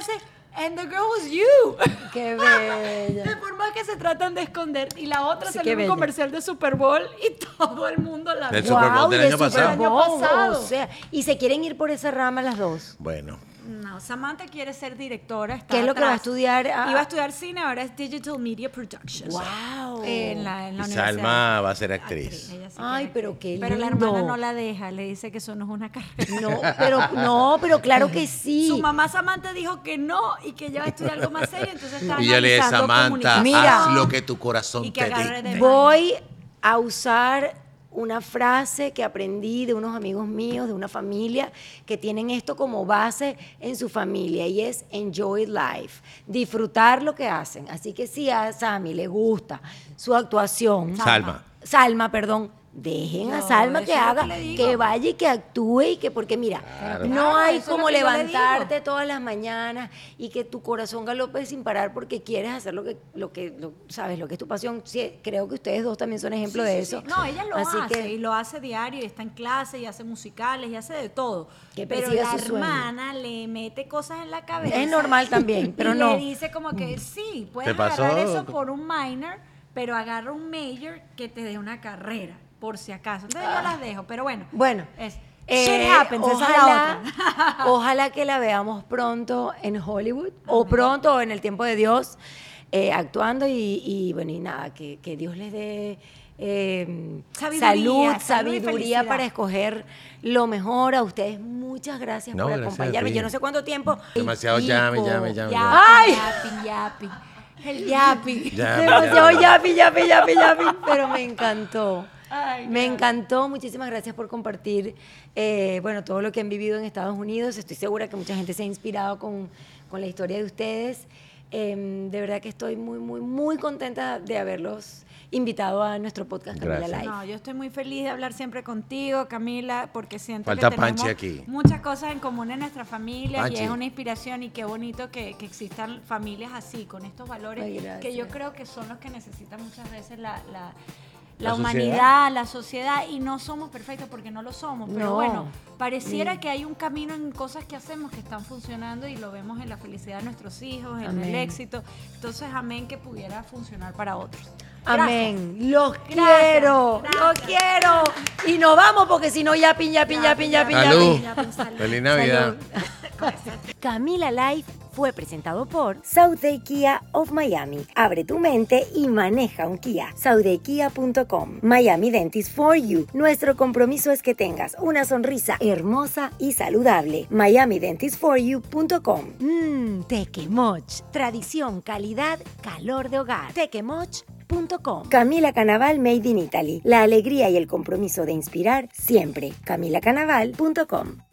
And the girl was you. Qué bella. De forma que se tratan de esconder. Y la otra Sí, salió qué en un bella. comercial de Super Bowl y todo el mundo la Del vio. Super Bowl Guau, del de año Super pasado. Bowl, pasado. O sea, y se quieren ir por esa rama las dos. Bueno, No, Samantha quiere ser directora. Está ¿Qué es lo que va a atrás. estudiar? Ah. Iba a estudiar cine, ahora es Digital Media Production. Wow. En la, en la y universidad. Salma va a ser actriz. Ella sí Ay, quiere pero actriz. qué Pero la lindo. hermana no la deja, le dice que eso no es una carrera. No, pero no, pero claro que sí. Su mamá Samantha dijo que no y que ella va a estudiar algo más serio, entonces está Y yo le dije, analizando Samantha, comunicación. Mira. haz lo que tu corazón Y que te agarre dicte. de- Voy a usar una frase que aprendí de unos amigos míos, de una familia que tienen esto como base en su familia y es enjoy life, disfrutar lo que hacen. Así que si a Sammy le gusta su actuación, Salma. Salma, perdón, dejen a No, Salma eso que es lo haga, que le digo. que vaya y que actúe y que porque mira, Claro. no Claro, hay eso es como lo que yo le levantarte digo. todas las mañanas y que tu corazón galope sin parar porque quieres hacer lo que lo que lo- sabes, lo que es tu pasión. Sí, creo que ustedes dos también son ejemplo Sí, de sí, eso. sí. No, ella lo Así hace que- y lo hace diario y está en clase y hace musicales y hace de todo. Que pero persiga la su sueño. hermana le mete cosas en la cabeza. Es normal también, pero y no. le dice como que sí, puedes ¿Te pasó? agarrar eso por un minor, pero agarra un major que te dé una carrera, por si acaso. Entonces yo las dejo, pero bueno. Bueno, es, eh, shit happens, esa es la ojalá, otra. ojalá que la veamos pronto en Hollywood o pronto en el tiempo de Dios eh, actuando y, y, bueno, y nada, que, que Dios les dé eh, Sabiduría, salud, salud y sabiduría felicidad. para escoger lo mejor. A ustedes muchas gracias No, por gracias a acompañarme. ti. Yo no sé cuánto tiempo. Demasiado Rico. llame, llame, llame. Yapi, ¡Ay! yapi, yapi. El yapi. Ya, Demasiado ya. yapi, yapi, yapi, yapi, pero me encantó. Ay, me no. encantó, muchísimas gracias por compartir, eh, bueno, todo lo que han vivido en Estados Unidos. Estoy segura que mucha gente se ha inspirado con, con la historia de ustedes. Eh, de verdad que estoy muy, muy, muy contenta de haberlos invitado a nuestro podcast Camila Gracias. Live. No, yo estoy muy feliz de hablar siempre contigo, Camila, porque siento Falta que tenemos Panchi aquí. muchas cosas en común en nuestra familia Panchi. y es una inspiración y qué bonito que, que existan familias así, con estos valores Ay, gracias. que yo creo que son los que necesita muchas veces la, la, La la humanidad, sociedad. la sociedad, y no somos perfectos porque no lo somos, pero No. bueno, pareciera Ni- que hay un camino en cosas que hacemos que están funcionando y lo vemos en la felicidad de nuestros hijos, en Amén. el éxito, entonces amén que pudiera funcionar para otros. Amén. Los Gracias. quiero, Gracias. los quiero. Y nos vamos porque si no, yapin, yapin, yapin, yapin, Salud. yapin. Salud. Feliz Navidad. Camila Live fue presentado por Southday Kia of Miami. Abre tu mente y maneja un Kia. Southday Kia punto com. Miami Dentist for You. Nuestro compromiso es que tengas una sonrisa hermosa y saludable. Miami Dentist for You punto com. Mmm, Tequemoch. Tradición, calidad, calor de hogar. Tequemoch punto com. Camila Canaval Made in Italy. La alegría y el compromiso de inspirar siempre. Camila Canaval punto com.